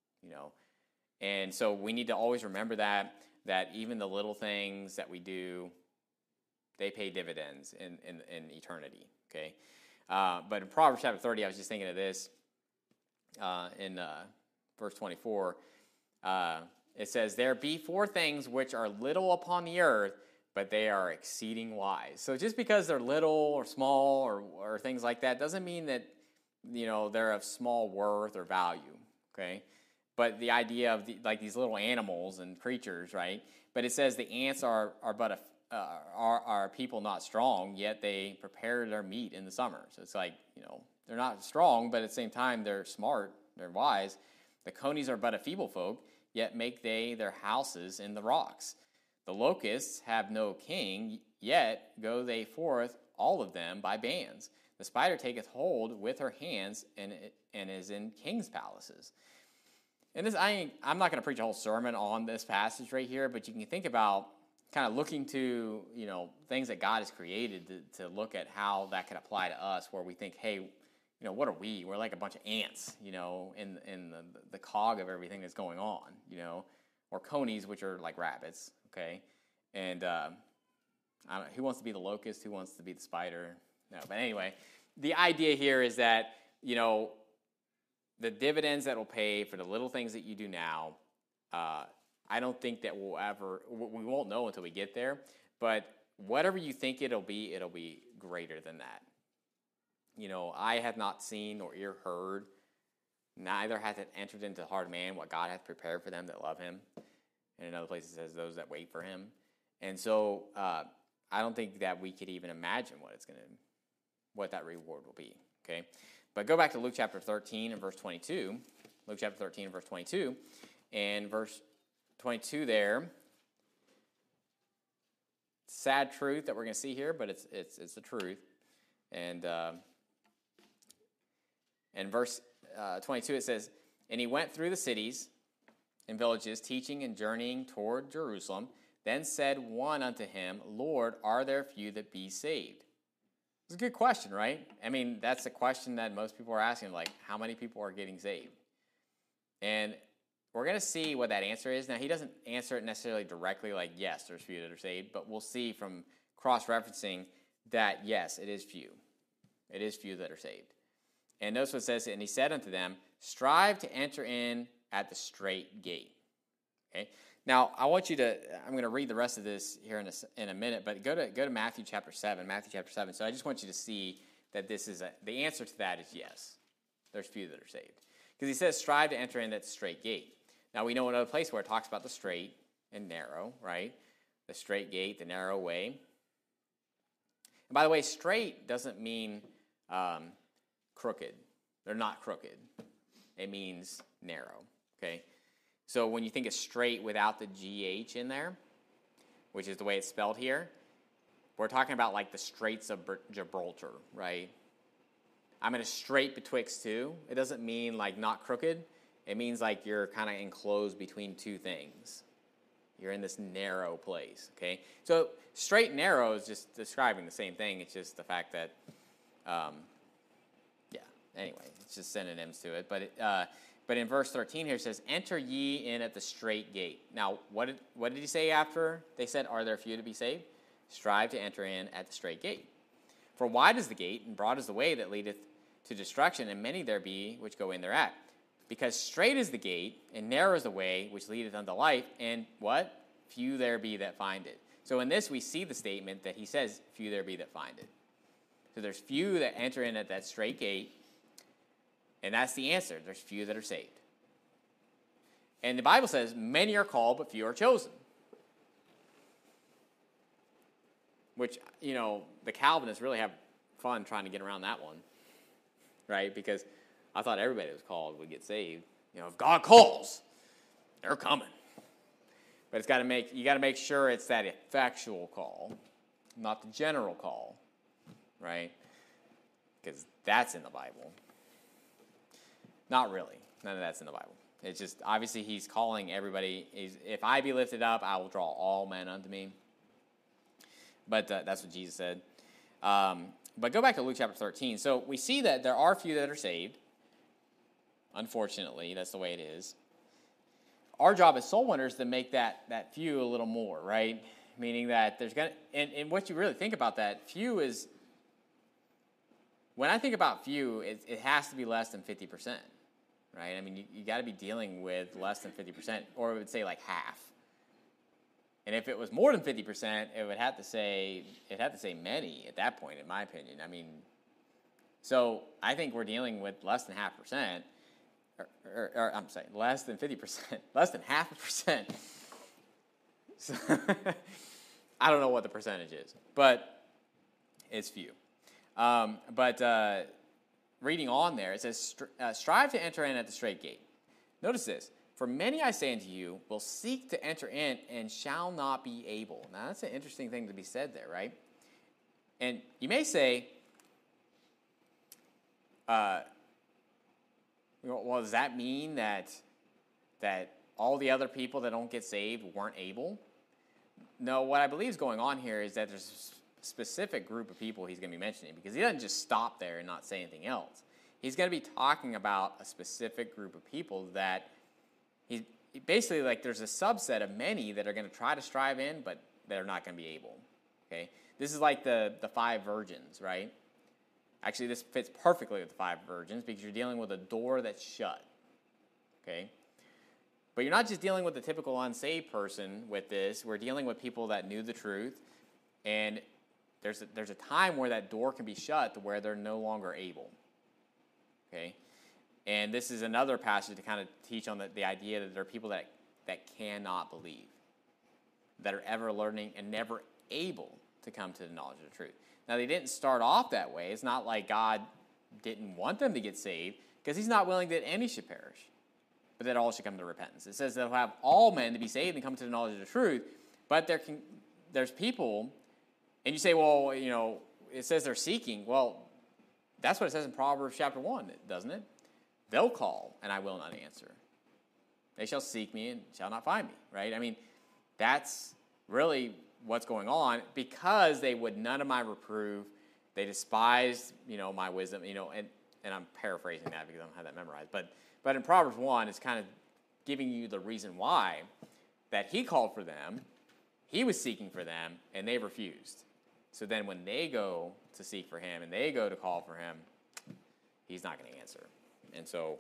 And so we need to always remember that even the little things that we do, they pay dividends in eternity, okay? But in Proverbs chapter 30, I was just thinking of this in verse 24. It says, "There be 4 things which are little upon the earth, but they are exceeding wise." So just because they're little or small or things like that doesn't mean that, they're of small worth or value, okay? But the idea of these little animals and creatures, right? But it says the ants are people not strong, yet they prepare their meat in the summer. So it's like, they're not strong, but at the same time they're smart, they're wise. The conies are but a feeble folk, yet make they their houses in the rocks. The locusts have no king, yet go they forth all of them by bands. The spider taketh hold with her hands and is in king's palaces. And this, I'm not going to preach a whole sermon on this passage right here, but you can think about kind of looking to, things that God has created to look at how that can apply to us, where we think, hey, what are we? We're like a bunch of ants, in the cog of everything that's going on, or conies, which are like rabbits, okay? And who wants to be the locust? Who wants to be the spider? No, but anyway, the idea here is that, the dividends that will pay for the little things that you do now, I don't think that we won't know until we get there, but whatever you think it'll be greater than that. I have not seen nor ear heard, neither hath it entered into the heart of man what God hath prepared for them that love him. And in other places it says those that wait for him. And so I don't think that we could even imagine what that reward will be. Okay? But go back to Luke chapter 13 and verse 22. Luke chapter 13 and verse 22. And verse 22 there, sad truth that we're going to see here, but it's the truth. And in verse 22 it says, "And he went through the cities and villages, teaching and journeying toward Jerusalem. Then said one unto him, Lord, are there few that be saved?" It's a good question, right? I mean, that's a question that most people are asking, like, how many people are getting saved? And we're going to see what that answer is. Now, he doesn't answer it necessarily directly, like, yes, there's few that are saved, but we'll see from cross-referencing that, yes, it is few. It is few that are saved. And notice what it says, "And he said unto them, Strive to enter in at the straight gate." Okay? Now, I'm going to read the rest of this here in a minute, but go to Matthew chapter 7. Matthew chapter 7. So I just want you to see that the answer to that is yes. There's few that are saved. Because he says, strive to enter in at the straight gate. Now, we know another place where it talks about the straight and narrow, right? The straight gate, the narrow way. And by the way, straight doesn't mean crooked. They're not crooked. It means narrow, okay? So when you think of straight without the GH in there, which is the way it's spelled here, we're talking about like the Straits of Gibraltar, right? I'm in a strait betwixt two. It doesn't mean like not crooked. It means like you're kind of enclosed between two things. You're in this narrow place, okay? So straight and narrow is just describing the same thing. It's just the fact that, anyway, it's just synonyms to it. But in verse 13 here it says, enter ye in at the straight gate. Now, what did he say after they said, are there few to be saved? Strive to enter in at the straight gate. For wide is the gate, and broad is the way that leadeth to destruction, and many there be which go in thereat. Because straight is the gate, and narrow is the way which leadeth unto life, and what? Few there be that find it. So in this we see the statement that he says, few there be that find it. So there's few that enter in at that straight gate, and that's the answer. There's few that are saved. And the Bible says, many are called, but few are chosen. Which, the Calvinists really have fun trying to get around that one, right? Because I thought everybody that was called would get saved. If God calls, they're coming. But you got to make sure it's that effectual call, not the general call, right? Because that's in the Bible. Not really. None of that's in the Bible. It's just, obviously, he's calling everybody. If I be lifted up, I will draw all men unto me. But that's what Jesus said. But go back to Luke chapter 13. So we see that there are few that are saved. Unfortunately, that's the way it is. Our job as soul winners is to make that few a little more, right? Meaning that there's going to, and what you really think about that, few is, when I think about few, it has to be less than 50%, right? I mean, you got to be dealing with less than 50%, or it would say like half. And if it was more than 50%, it would have to say many at that point, in my opinion. I mean, so I think we're dealing with less than 0.5%, or I'm sorry, less than 50%, less than 0.5%. So I don't know what the percentage is, but it's few. Reading on there, it says, strive to enter in at the straight gate. Notice this. For many, I say unto you, will seek to enter in and shall not be able. Now, that's an interesting thing to be said there, right? And you may say, well, does that mean that all the other people that don't get saved weren't able? No, what I believe is going on here is that there's a specific group of people he's going to be mentioning, because he doesn't just stop there and not say anything else. He's going to be talking about a specific group of people that he basically, like, there's a subset of many that are going to try to strive in, but they're not going to be able. Okay, this is like the 5 virgins, right? Actually, this fits perfectly with the 5 virgins because you're dealing with a door that's shut. Okay, but you're not just dealing with the typical unsaved person with this. We're dealing with people that knew the truth, and there's a time where that door can be shut to where they're no longer able. Okay. And this is another passage to kind of teach on the idea that there are people that cannot believe, that are ever learning and never able to come to the knowledge of the truth. Now, they didn't start off that way. It's not like God didn't want them to get saved, because he's not willing that any should perish, but that all should come to repentance. It says they'll have all men to be saved and come to the knowledge of the truth, but there's people, and you say, well, it says they're seeking. Well, that's what it says in Proverbs chapter 1, doesn't it? They'll call, and I will not answer. They shall seek me and shall not find me, right? I mean, that's really what's going on, because they would none of my reprove. They despised, my wisdom, and I'm paraphrasing that because I don't have that memorized. But in Proverbs 1, it's kind of giving you the reason why that he called for them, he was seeking for them, and they refused. So then when they go to seek for him and they go to call for him, he's not going to answer. And so,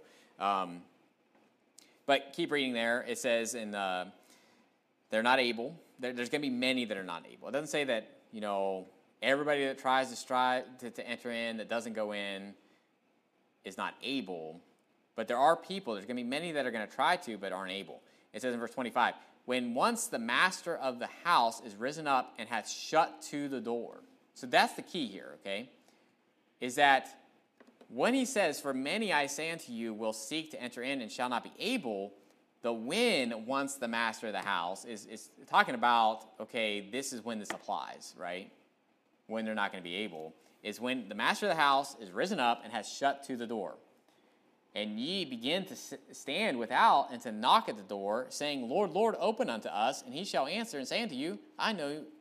but keep reading there. It says they're not able. There's going to be many that are not able. It doesn't say that, everybody that tries to strive to enter in, that doesn't go in, is not able. But there are people, there's going to be many that are going to try to but aren't able. It says in verse 25, when once the master of the house is risen up and hath shut to the door. So that's the key here, okay? Is that when he says, for many I say unto you will seek to enter in and shall not be able, the when once the master of the house is talking about, okay, this is when this applies, right? When they're not going to be able, is when the master of the house is risen up and has shut to the door. And ye begin to stand without and to knock at the door, saying, Lord, Lord, open unto us. And he shall answer and say unto you, I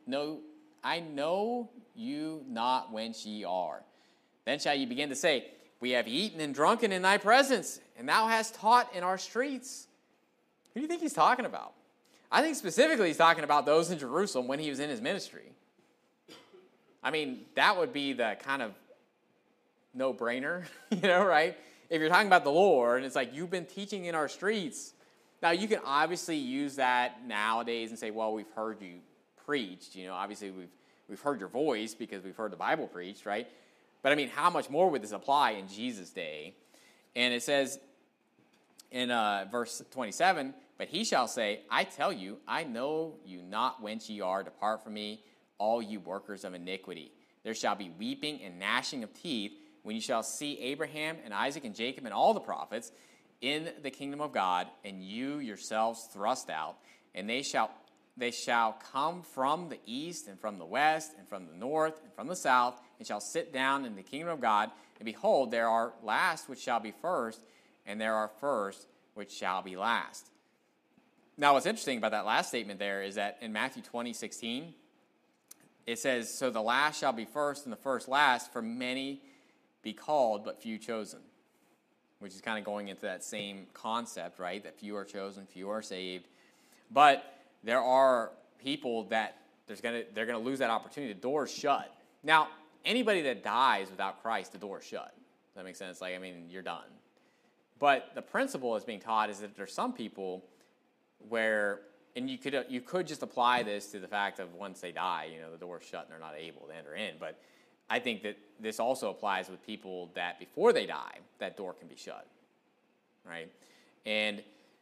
know you not whence ye are. Then shall ye begin to say, we have eaten and drunken in thy presence, and thou hast taught in our streets. Who do you think he's talking about? I think specifically he's talking about those in Jerusalem when he was in his ministry. I mean, that would be the kind of no-brainer, right? If you're talking about the Lord, it's like, you've been teaching in our streets. Now, you can obviously use that nowadays and say, well, we've heard you preached. Obviously we've heard your voice because we've heard the Bible preached, right? But, I mean, how much more would this apply in Jesus' day? And it says in verse 27, but he shall say, I tell you, I know you not whence ye are. Depart from me, all you workers of iniquity. There shall be weeping and gnashing of teeth when you shall see Abraham and Isaac and Jacob and all the prophets in the kingdom of God, and you yourselves thrust out. And they shall come from the east and from the west and from the north and from the south, and shall sit down in the kingdom of God. And behold, there are last which shall be first, and there are first which shall be last. Now, what's interesting about that last statement there is that in Matthew 20:16, it says, so the last shall be first and the first last, for many be called, but few chosen. Which is kind of going into that same concept, right? That few are chosen, few are saved. But there are people that they're going to lose that opportunity. The door's shut. Now, anybody that dies without Christ, the door's shut. Does that make sense? You're done. But the principle that's being taught is that there's some people where, and you could just apply this to the fact of once they die, the door's shut and they're not able to enter in. But I think that this also applies with people that before they die, that door can be shut, right? And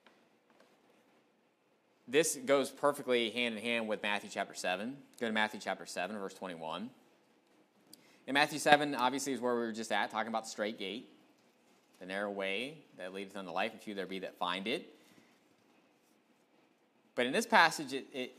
this goes perfectly hand in hand with Matthew chapter 7. Go to Matthew chapter 7, verse 21. In Matthew 7, obviously, is where we were just at, talking about the straight gate, the narrow way that leadeth unto life, and few there be that find it. But in this passage,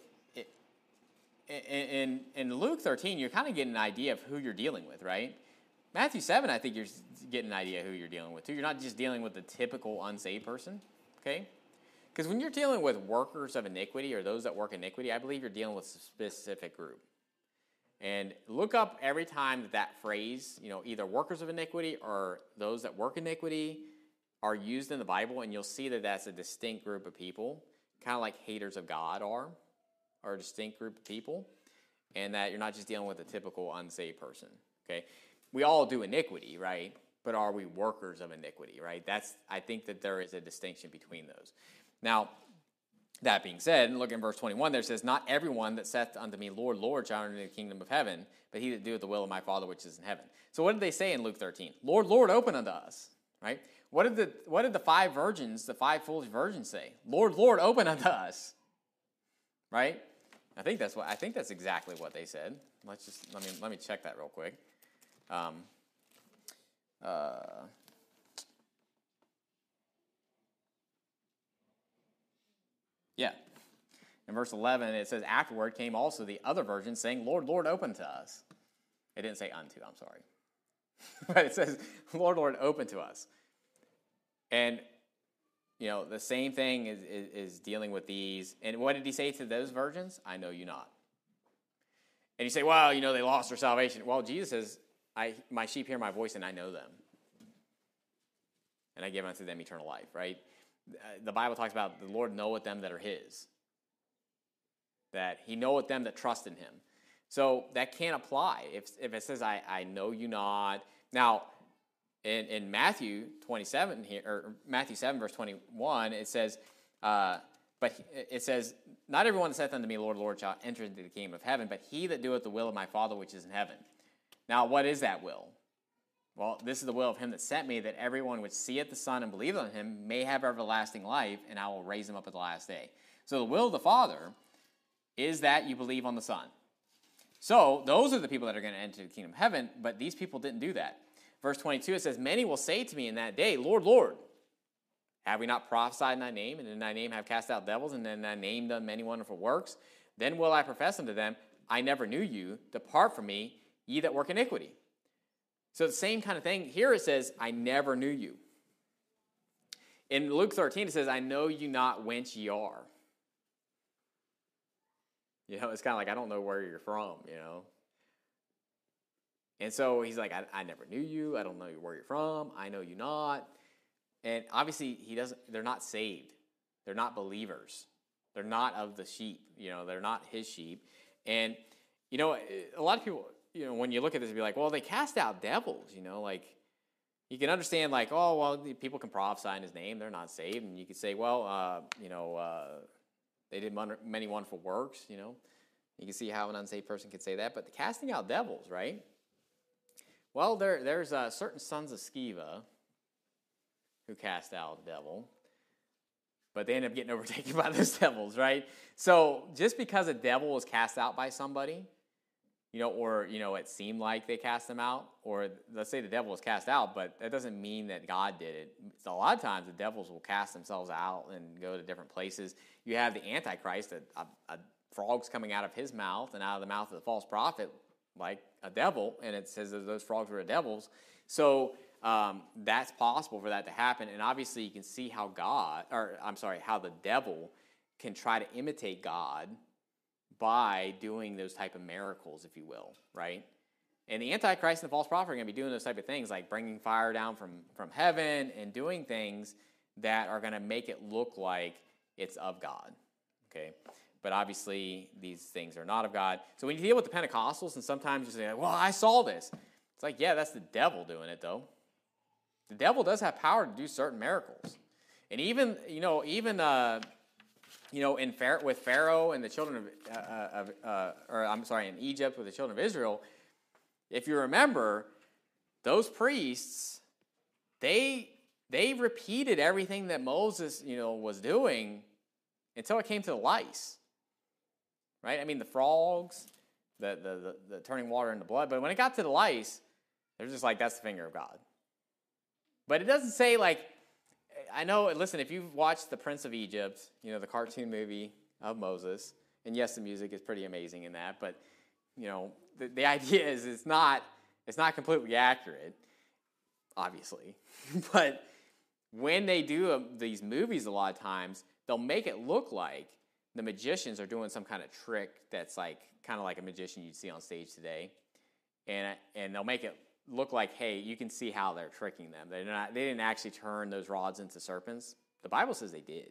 in Luke 13, you're kind of getting an idea of who you're dealing with, right? Matthew 7, I think you're getting an idea of who you're dealing with, too. You're not just dealing with the typical unsaved person, okay? Because when you're dealing with workers of iniquity or those that work iniquity, I believe you're dealing with a specific group. And look up every time that phrase, either workers of iniquity or those that work iniquity are used in the Bible, and you'll see that that's a distinct group of people, kind of like haters of God are a distinct group of people, and that you're not just dealing with a typical unsaved person, okay? We all do iniquity, right? But are we workers of iniquity, right? I think that there is a distinction between those. Now, that being said, look in verse 21, there says, not everyone that saith unto me, Lord, Lord, shall enter into the kingdom of heaven, but he that doeth the will of my Father which is in heaven. So what did they say in Luke 13? Lord, Lord, open unto us, right? What did the five foolish virgins say? Lord, Lord, open unto us, right? I think that's exactly what they said. Let me check that real quick. Yeah. In verse 11, it says, afterward came also the other virgins, saying, Lord, Lord, open to us. It didn't say unto, I'm sorry. But it says, Lord, Lord, open to us. And, the same thing is dealing with these. And what did he say to those virgins? I know you not. And you say, well, they lost their salvation. Well, Jesus says, my sheep hear my voice, and I know them. And I give unto them eternal life, right? The Bible talks about the Lord knoweth them that are his. That he knoweth them that trust in him. So that can't apply. If it says, I know you not. Now, in Matthew 27 here, or Matthew 7, verse 21, it says, but it says, not everyone that saith unto me, Lord, Lord, shall enter into the kingdom of heaven, but he that doeth the will of my Father which is in heaven. Now, what is that will? Well, this is the will of him that sent me, that everyone which seeth the Son and believeth on him may have everlasting life, and I will raise him up at the last day. So the will of the Father is that you believe on the Son. So those are the people that are going to enter the kingdom of heaven, but these people didn't do that. Verse 22, it says, many will say to me in that day, Lord, Lord, have we not prophesied in thy name, and in thy name have cast out devils, and in thy name done many wonderful works? Then will I profess unto them, I never knew you. Depart from me, ye that work iniquity. So the same kind of thing. Here it says, I never knew you. In Luke 13, it says, I know you not whence ye are. You know, it's kind of like, I don't know where you're from, you know. And so he's like, I never knew you. I don't know where you're from. I know you not. And obviously, they're not saved. They're not believers. They're not of the sheep. You know, they're not his sheep. And, you know, a lot of people, you know, when you look at this, be like, well, they cast out devils, you know, like, you can understand, like, oh, well, people can prophesy in his name. They're not saved. And you could say, well, you know, they did many wonderful works, you know. You can see how an unsaved person could say that. But the casting out devils, right? Well, there's certain sons of Sceva who cast out a devil, but they end up getting overtaken by those devils, right? So just because a devil was cast out by somebody, you know, or, you know, it seemed like they cast them out, or let's say the devil was cast out, but that doesn't mean that God did it. So a lot of times the devils will cast themselves out and go to different places. You have the Antichrist, a frog's coming out of his mouth and out of the mouth of the false prophet like a devil, and it says that those frogs were devils. So that's possible for that to happen, and obviously you can see how how the devil can try to imitate God by doing those type of miracles, if you will, right? And the Antichrist and the false prophet are going to be doing those type of things, like bringing fire down from heaven and doing things that are going to make it look like it's of God, okay? But obviously, these things are not of God. So when you deal with the Pentecostals, and sometimes you say, well, I saw this. It's like, yeah, that's the devil doing it, though. The devil does have power to do certain miracles. And even with Pharaoh and the children in Egypt with the children of Israel, if you remember, those priests, they repeated everything that Moses, you know, was doing until it came to the lice. Right? I mean, the frogs, the turning water into blood. But when it got to the lice, they're just like, that's the finger of God. But it doesn't say, like, I know, listen, if you've watched The Prince of Egypt, you know, the cartoon movie of Moses, and yes, the music is pretty amazing in that, but, you know, the idea is it's not completely accurate, obviously. But when they do these movies a lot of times, they'll make it look like the magicians are doing some kind of trick that's like kind of like a magician you'd see on stage today, and they'll make it look like, hey, you can see how they're tricking them. They didn't actually turn those rods into serpents. The Bible says they did.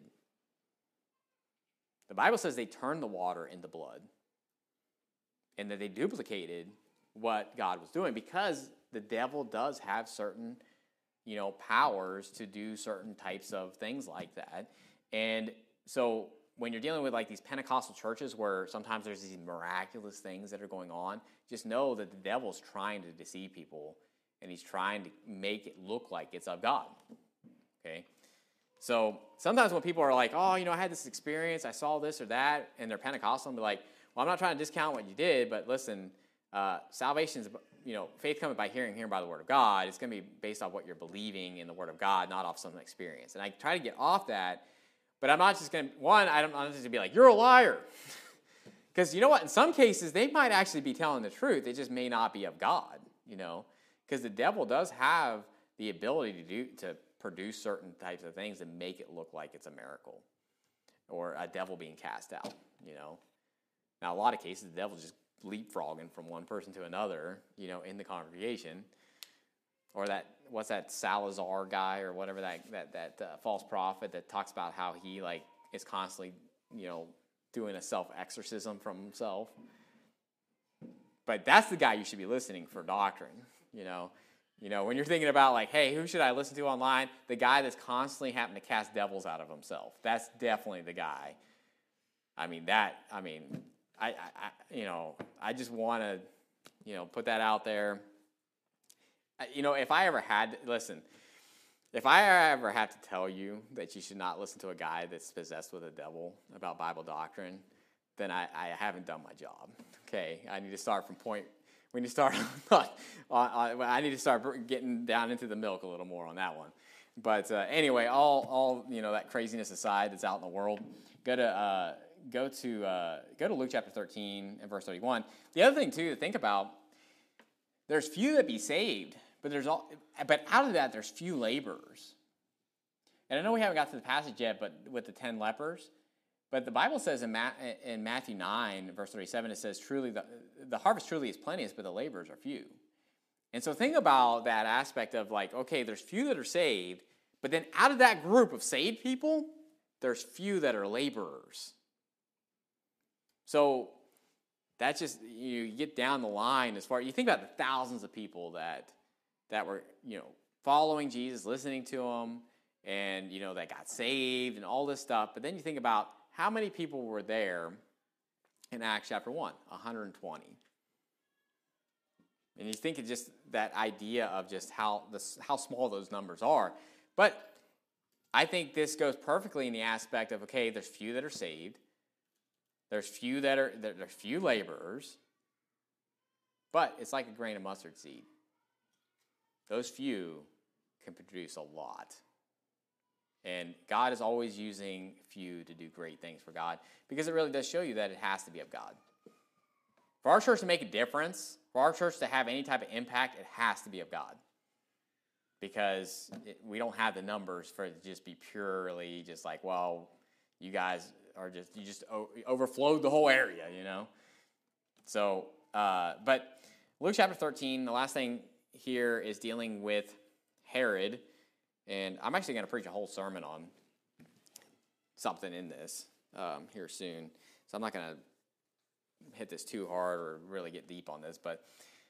The Bible says they turned the water into blood, and that they duplicated what God was doing, because the devil does have certain, you know, powers to do certain types of things like that. And so when you're dealing with like these Pentecostal churches where sometimes there's these miraculous things that are going on, just know that the devil's trying to deceive people, and he's trying to make it look like it's of God, okay? So sometimes when people are like, oh, you know, I had this experience, I saw this or that, and they're Pentecostal, and be like, well, I'm not trying to discount what you did, but listen, salvation is, you know, faith coming by hearing by the Word of God. It's going to be based off what you're believing in the Word of God, not off some experience. And I try to get off that. But I'm not just going to, I'm not just going to be like, you're a liar. Because you know what? In some cases, they might actually be telling the truth. It just may not be of God, you know. Because the devil does have the ability to produce certain types of things and make it look like it's a miracle. Or a devil being cast out, you know. Now, a lot of cases, the devil's just leapfrogging from one person to another, you know, in the congregation. Or what's that Salazar guy or whatever, that false prophet that talks about how he like is constantly, you know, doing a self-exorcism from himself. But that's the guy you should be listening for doctrine, you know. You know, when you're thinking about like, hey, who should I listen to online? The guy that's constantly having to cast devils out of himself. That's definitely the guy. I just want to, you know, put that out there. if I ever had to tell you that you should not listen to a guy that's possessed with a devil about Bible doctrine, then I haven't done my job. Okay, I need to start from point. We need to start. I need to start getting down into the milk a little more on that one. But anyway, all that craziness aside that's out in the world, go to Luke chapter 13 and verse 31. The other thing too to think about, there's few that be saved, but out of that there's few laborers. And I know we haven't got to the passage yet, but with the 10 lepers, but the Bible says in Matthew 9 verse 37, it says, "Truly the harvest truly is plenteous, but the laborers are few." And so think about that aspect of like, okay, there's few that are saved, but then out of that group of saved people, there's few that are laborers. So that's just, you get down the line as far, you think about the thousands of people that were, following Jesus, listening to him, and, that got saved and all this stuff. But then you think about how many people were there in Acts chapter 1, 120. And you think of just that idea of just how small those numbers are. But I think this goes perfectly in the aspect of, okay, there's few that are saved. There's few there's few laborers. But it's like a grain of mustard seed. Those few can produce a lot. And God is always using few to do great things for God, because it really does show you that it has to be of God. For our church to make a difference, for our church to have any type of impact, it has to be of God. Because we don't have the numbers for it to just be purely just like, well, you guys you just overflowed the whole area, So, but Luke chapter 13, the last thing here is dealing with Herod. And I'm actually going to preach a whole sermon on something in this here soon. So I'm not going to hit this too hard or really get deep on this. But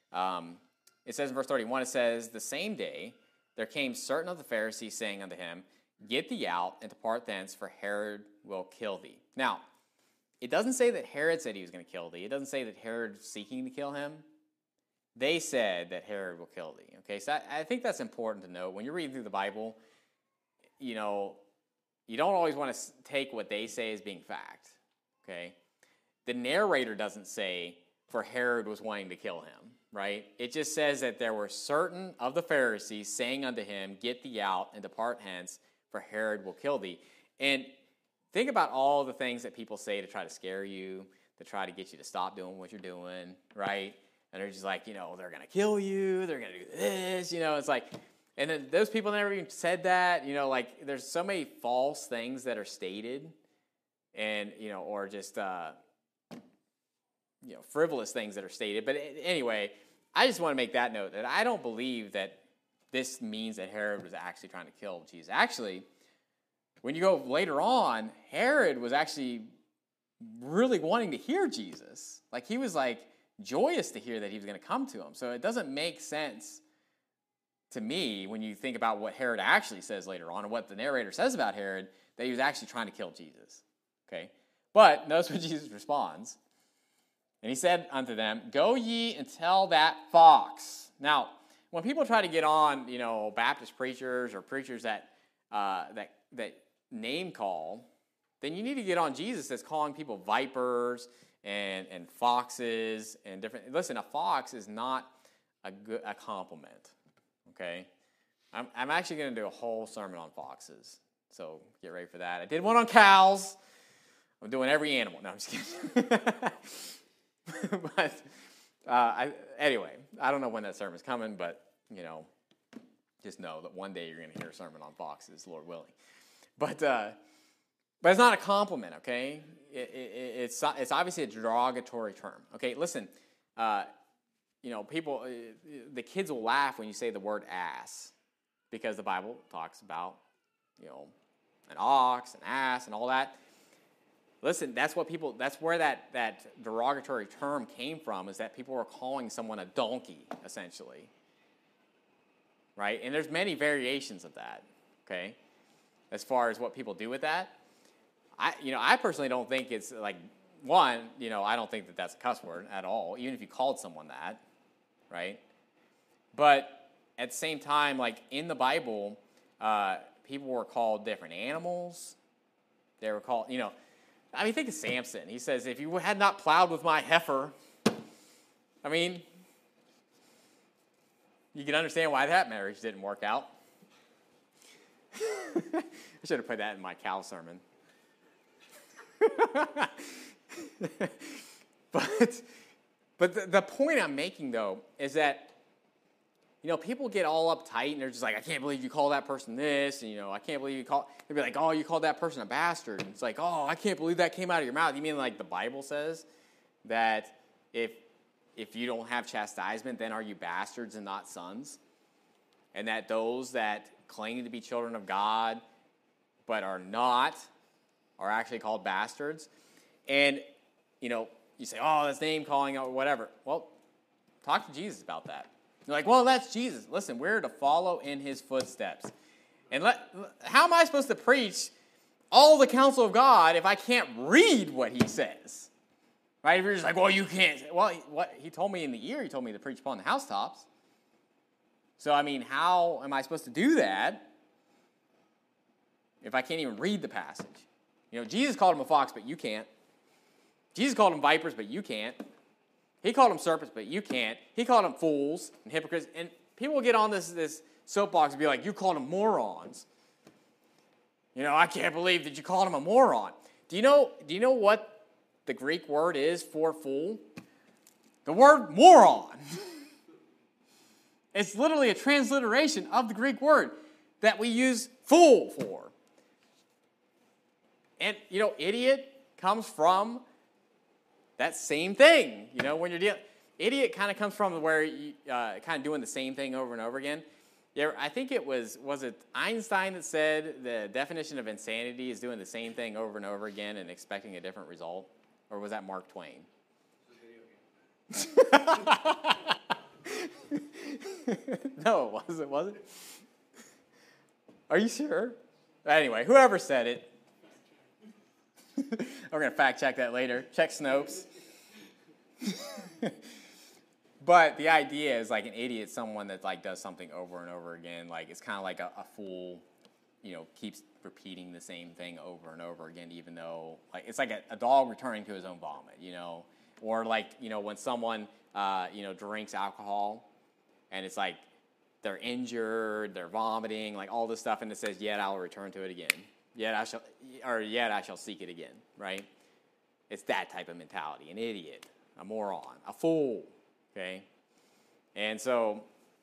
it says in verse 31, it says, "The same day there came certain of the Pharisees, saying unto him, Get thee out, and depart thence, for Herod will kill thee." Now, it doesn't say that Herod said he was going to kill thee. It doesn't say that Herod was seeking to kill him. They said that Herod will kill thee. Okay, so I think that's important to note. When you're reading through the Bible, you don't always want to take what they say as being fact. Okay? The narrator doesn't say, for Herod was wanting to kill him, right? It just says that there were certain of the Pharisees saying unto him, Get thee out, and depart hence, for Herod will kill thee. And think about all the things that people say to try to scare you, to try to get you to stop doing what you're doing, right? And they're just like, they're going to kill you, they're going to do this, it's like, and then those people never even said that, there's so many false things that are stated, and, or just, frivolous things that are stated. But anyway, I just want to make that note, that I don't believe that this means that Herod was actually trying to kill Jesus. Actually, when you go later on, Herod was actually really wanting to hear Jesus. Like, he was joyous to hear that he was going to come to him. So it doesn't make sense to me when you think about what Herod actually says later on, and what the narrator says about Herod, that he was actually trying to kill Jesus. Okay? But notice what Jesus responds. And he said unto them, Go ye and tell that fox. Now, when people try to get on, Baptist preachers or preachers that name call, then you need to get on Jesus that's calling people vipers and foxes and different. Listen, a fox is not a compliment. Okay, I'm actually going to do a whole sermon on foxes, so get ready for that. I did one on cows. I'm doing every animal. No, I'm just kidding. But anyway, I don't know when that sermon's coming, but just know that one day you're going to hear a sermon on foxes, Lord willing. But it's not a compliment, okay? It's obviously a derogatory term. Okay, listen, people, the kids will laugh when you say the word ass, because the Bible talks about, an ox, an ass, and all that. Listen, that's where that derogatory term came from, is that people were calling someone a donkey, essentially. Right? And there's many variations of that, okay? As far as what people do with that. I personally don't think it's I don't think that that's a cuss word at all, even if you called someone that, right? But at the same time, like in the Bible, people were called different animals. They were called, I mean, think of Samson. He says, if you had not plowed with my heifer, I mean, you can understand why that marriage didn't work out. I should have put that in my cow sermon. But the point I'm making, though, is that, people get all uptight, and they're just like, I can't believe you call that person this, and, I can't believe they'd be like, oh, you called that person a bastard. And it's like, oh, I can't believe that came out of your mouth. You mean like the Bible says that if you don't have chastisement, then are you bastards and not sons? And that those that claim to be children of God but are not are actually called bastards. And, you say, oh, that's name calling or whatever. Well, talk to Jesus about that. You're like, well, that's Jesus. Listen, we're to follow in his footsteps. And how am I supposed to preach all the counsel of God if I can't read what he says? Right? If you're just like, well, you can't. Well, what he told me in the ear, he told me to preach upon the housetops. So, I mean, how am I supposed to do that if I can't even read the passage? Jesus called him a fox, but you can't. Jesus called them vipers, but you can't. He called them serpents, but you can't. He called them fools and hypocrites. And people will get on this soapbox and be like, you called them morons. I can't believe that you called him a moron. Do you know what the Greek word is for fool? The word moron. It's literally a transliteration of the Greek word that we use fool for. And, idiot comes from that same thing. When you're dealing, idiot kind of comes from where you kind of doing the same thing over and over again. Yeah, I think it was it Einstein that said the definition of insanity is doing the same thing over and over again and expecting a different result? Or was that Mark Twain? No, it wasn't. Are you sure? Anyway, whoever said it. We're going to fact check that later. Check Snopes. But the idea is like an idiot, someone that like does something over and over again. Like it's kind of like a fool, keeps repeating the same thing over and over again, even though like it's like a dog returning to his own vomit, or like when someone drinks alcohol, and it's like they're injured, they're vomiting, like all this stuff, and it says, "Yet I will return to it again. Yet I shall seek it again." Right? It's that type of mentality. An idiot, a moron, a fool. Okay? And so,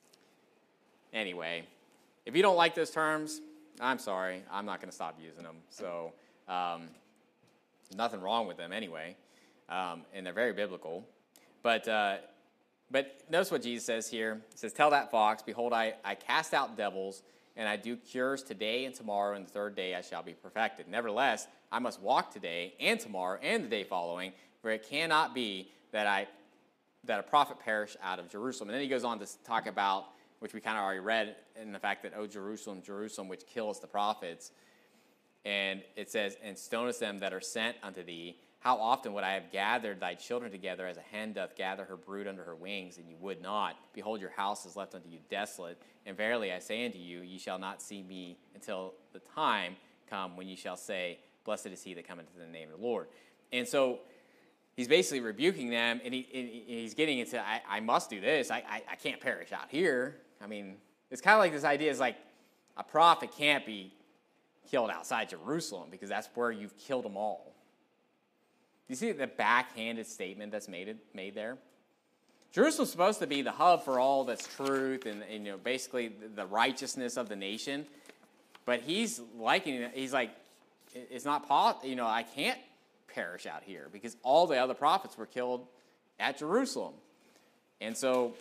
anyway, if you don't like those terms, I'm sorry. I'm not going to stop using them. So, there's nothing wrong with them anyway. And they're very biblical. But notice what Jesus says here. He says, tell that fox, behold, I cast out devils, and I do cures today and tomorrow, and the third day I shall be perfected. Nevertheless, I must walk today and tomorrow and the day following, for it cannot be that a prophet perish out of Jerusalem. And then he goes on to talk about, which we kind of already read, in the fact that, O Jerusalem, Jerusalem, which kills the prophets. And it says, and stonest them that are sent unto thee. How often would I have gathered thy children together as a hen doth gather her brood under her wings, and you would not? Behold, your house is left unto you desolate. And verily I say unto you, ye shall not see me until the time come when ye shall say, blessed is he that cometh in the name of the Lord. And so he's basically rebuking them, and he's getting into, I must do this. I can't perish out here. I mean, it's kind of like this idea is like a prophet can't be killed outside Jerusalem because that's where you've killed them all. Do you see the backhanded statement that's made there? Jerusalem's supposed to be the hub for all that's truth and basically the righteousness of the nation. But he's likening it. He's like, it's not possible. I can't perish out here because all the other prophets were killed at Jerusalem. And so,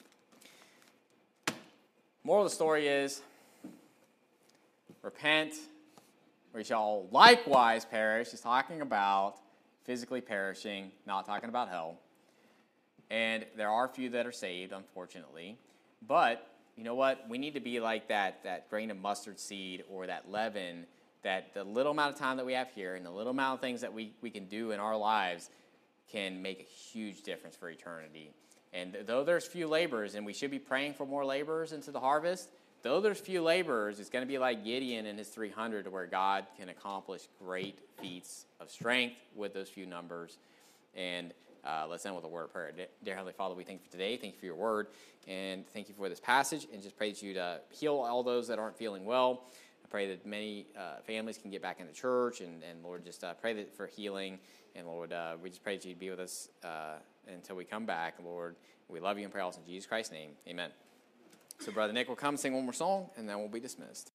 moral of the story is, repent, or you shall likewise perish. He's talking about physically perishing, not talking about hell. And there are a few that are saved, unfortunately. But you know what? We need to be like that grain of mustard seed or that leaven, that the little amount of time that we have here and the little amount of things that we can do in our lives can make a huge difference for eternity. And though there's few laborers, and we should be praying for more laborers into the harvest, though there's few laborers, it's going to be like Gideon and his 300, where God can accomplish great feats of strength with those few numbers. And let's end with a word of prayer. Dear Heavenly Father, we thank you for today. Thank you for your word. And thank you for this passage. And just pray that you to heal all those that aren't feeling well. I pray that many families can get back into church. And Lord, just pray that for healing. And Lord, we just pray that you'd be with us until we come back. Lord, we love you and pray also in Jesus Christ's name. Amen. So Brother Nick will come sing one more song, and then we'll be dismissed.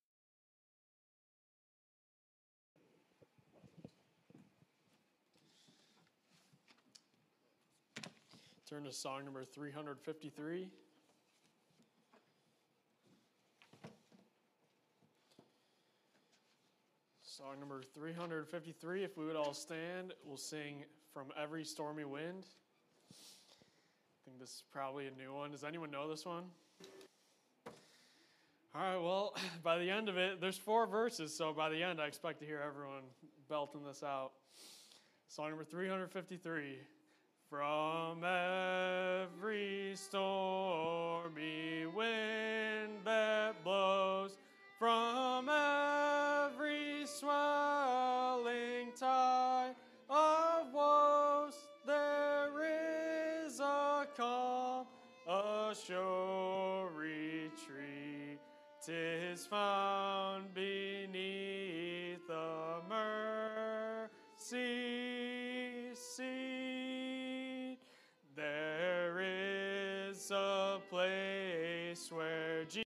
Turn to song number 353. Song number 353, if we would all stand, we'll sing From Every Stormy Wind. I think this is probably a new one. Does anyone know this one? All right, well, by the end of it, there's 4 verses, so by the end, I expect to hear everyone belting this out. Song number 353. From every stormy wind that blows, from every swelling tide of woes, there is a calm, a sure retreat. 'Tis found beneath the mercy seat. There is a place where Jesus